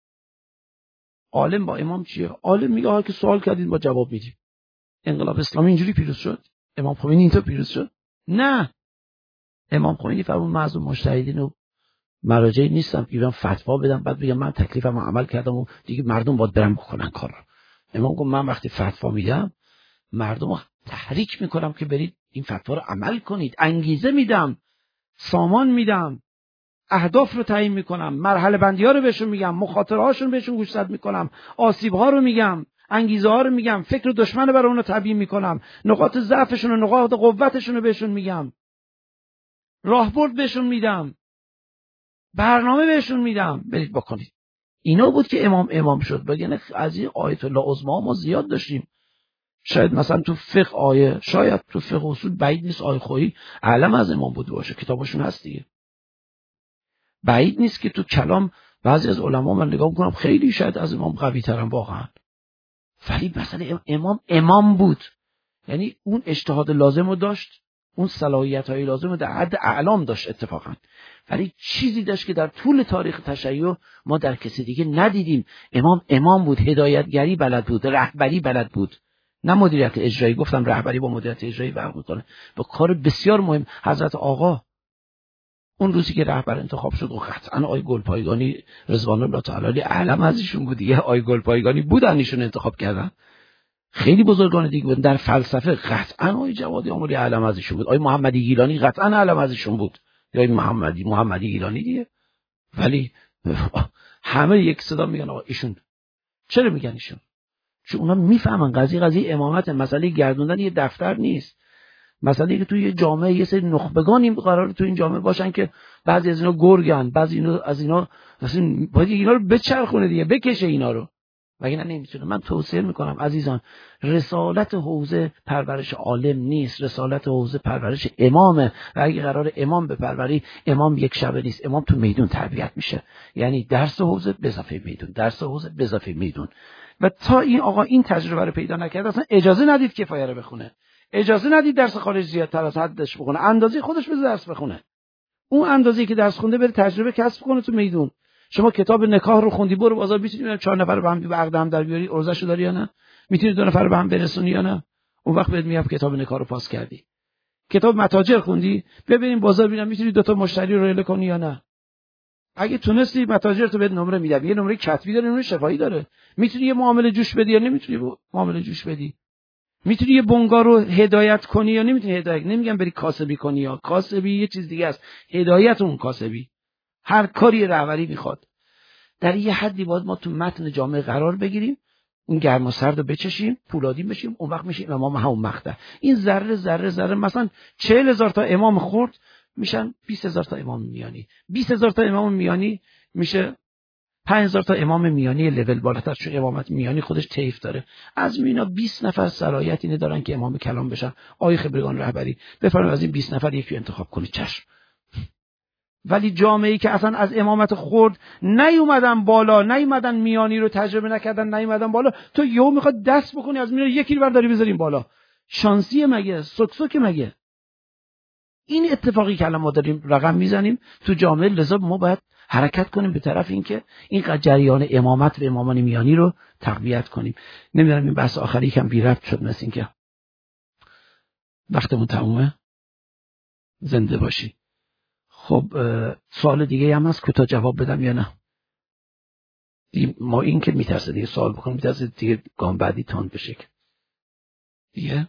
عالم با امام چیه؟ عالم میگه ها که سوال کردید ما جواب میدیم. انقلاب اسلامی اینجوری پیروز شد؟ امام خمینی اینطور پیروز شد؟ نه. امام خمینی فرمود من از اون مجتهدین و مراجعی نیستم که بیان فتوا بدم بعد بگم من تکلیفمو عمل کردم و دیگه مردم باید برن بکنن کارو. امام گفت من وقتی فتوا میدم مردم رو تحریک میکنم که برید این فتوا رو عمل کنید، انگیزه میدم، سامان میدم، اهداف رو تعیین میکنم، مرحله بندی ها رو بهشون میگم، مخاطره هاشون بهشون گوشزد میکنم، آسیب ها رو میگم، انگیزه ها رو میگم، فکر دشمن رو برای اون رو تبیین میکنم، نقاط ضعفشون و نقاط قوتشون رو بهشون میگم، راهبرد بهشون میدم، برنامه بهشون میدم، برید بکنید. اینا بود که امام امام شد. بگن از این آیت الله عظما ما زیاد داشتیم. شاید مثلا تو فقه آیه، شاید تو فقه اصول بعید نیست آیه خویی علم از امام بود باشه، کتابشون هست دیگه. بعید نیست که تو کلام بعضی از علما من نگاه میکنم خیلی شاید از امام قوی ترن واقعا، ولی مثلا امام امام بود، یعنی اون اجتهاد لازم رو داشت، اون صلاحیت های لازم رو در حد اعلام داشت اتفاقا، ولی چیزی داشت که در طول تاریخ تشیع ما در کسی دیگه ندیدیم. امام امام بود، هدایتگری بلد بود، رهبری بلد بود، نه مدیریت اجرایی. گفتم رهبری با مدیریت اجرایی فرق میکنه، با کار بسیار مهم. حضرت آقا اون روزی که رهبر انتخاب شد و قطعا آی گلپایگانی رضوان الله تعالی اعلم از ایشون بود دیگه، آی گلپایگانی بودن ایشون انتخاب کردن، خیلی بزرگان دیگه بودن در فلسفه، قطعا آی جوادی آملی اعلم از ایشون بود، آی محمدی گیلانی قطعا اعلم از ایشون بود، یا آی محمدی محمدی گیلانی دیگه. ولی همه یک صدا میگن آقا ایشون. چرا میگن ایشون؟ چون اونا میفهمن قضیه قضیه امامت، مسئله گردوندن یه دفتر نیست، مسئله که توی یه جامعه یه سری نخبگانی قراره تو این جامعه باشن که بعضی از اینا گرگن، بعضی اینا از اینا مثلا باید اینا رو بچرخونه دیگه، بکشه اینا رو، وگرنه نمیتونه. من توصیه میکنم عزیزان، رسالت حوزه پرورش عالم نیست، رسالت حوزه پرورش امامه. و اگه قرار امام بپروری، امام یک شبه نیست، امام تو میدون تربیت میشه، یعنی درس حوزه به اضافه میدون، درس حوزه به اضافه میدون. و تا این آقا این تجربه رو پیدا نکرد اصلا اجازه ندید کفایه رو بخونه، اجازه ندید درس خارج زیادتر از حدش بخونه، اندازه خودش بده درس بخونه، اون اندازه‌ای که درس خونده بره تجربه کسب کنه تو میدون. شما کتاب نکاح رو خوندی، برو بازار میتونی چهار نفر به هم به عقد هم در بیاری، ارزشو داری یا نه؟ میتونی دو نفر به هم برسونی یا نه؟ اون وقت بهت میگم کتاب نکاح رو پاس کردی. کتاب متاجر خوندی، ببینیم بازار ببینم میتونی دو تا مشتری رو ریله کنی یا نه. اگه تونستی متاجر تو بهت نمره میدم، یه نمره کتبی داره، نمره شفاهی داره، میتونی یه معامله جوش بدی یا نمیتونی معامله جوش بدی. میتونی یه بنگاه رو هدایت کنی یا نمیتونی هدایت. نمیگم بری کاسبی کنی، یا کاسبی یه چیز دیگه است، هدایت اون کاسبی. هر کاری رهبری میخواد. در یه حدی باید ما تو متن جامعه قرار بگیریم، اون گرم و سرد رو بچشیم، پولادین بشیم، اون وقت میشیم امام همون مقطع. این ذره ذره ذره مثلا چهل هزار تا امام خرد میشن بیست هزار تا امام میانی، بیست هزار تا امام میانی میشه پنج هزار تا امام میانی لول بالاتر، چون امامت میانی خودش طیف داره. از اینا بیست نفر صلاحیت اینه دارن که امام کلام بشن. آیه خبرگان رهبری بفرمایید از این بیست نفر یکی انتخاب کنید، چشم. ولی جامعه‌ای که اصلا از امامت خرد نیومدن بالا، نیومدن میانی رو تجربه نکردن، نیومدن بالا، تو یهو میخواد دست بکنی از مینا یکی رو برداری بذاریم بالا. شانسیه مگه؟ سکسوکه مگه؟ این اتفاقی که الان ما داریم رقم میزنیم تو جامعه. لذا ما باید حرکت کنیم به طرف اینکه این جریان امامت و امامان میانی رو تقویت کنیم. نمیدونم این بحث آخری کم بی ربط شد، مثل اینکه وقتمون تمومه. زنده باشی. خب سوال دیگه هم هست کوتاه جواب بدم یا نه؟ ما این که میترسه دیگه سوال بکنم، میترسه دیگه گام بعدی تان بشه دیگه.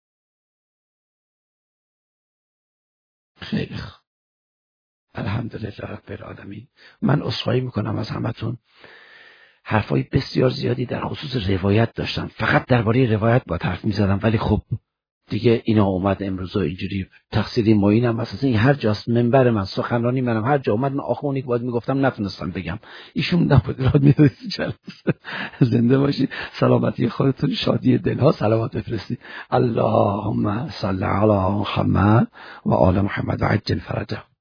خیلی خوب، الحمدلله رب العالمین. من عذرخواهی میکنم از همتون. حرفای بسیار زیادی در خصوص روایت داشتم، فقط درباره روایت با حرف میزدم، ولی خب دیگه اینا اومد امروز اینجوری تقصیری معینم اساسا این هر جاست منبر من، سخنرانی منم، هر جا اومد من آخونی که باید میگفتم نتونستم بگم، ایشون نبود راد میدونید. زنده باشید، سلامتی خودتون، شادی دلها، سلامت بفرستید. اللهم صل علی محمد و آل محمد و عجل فرجه.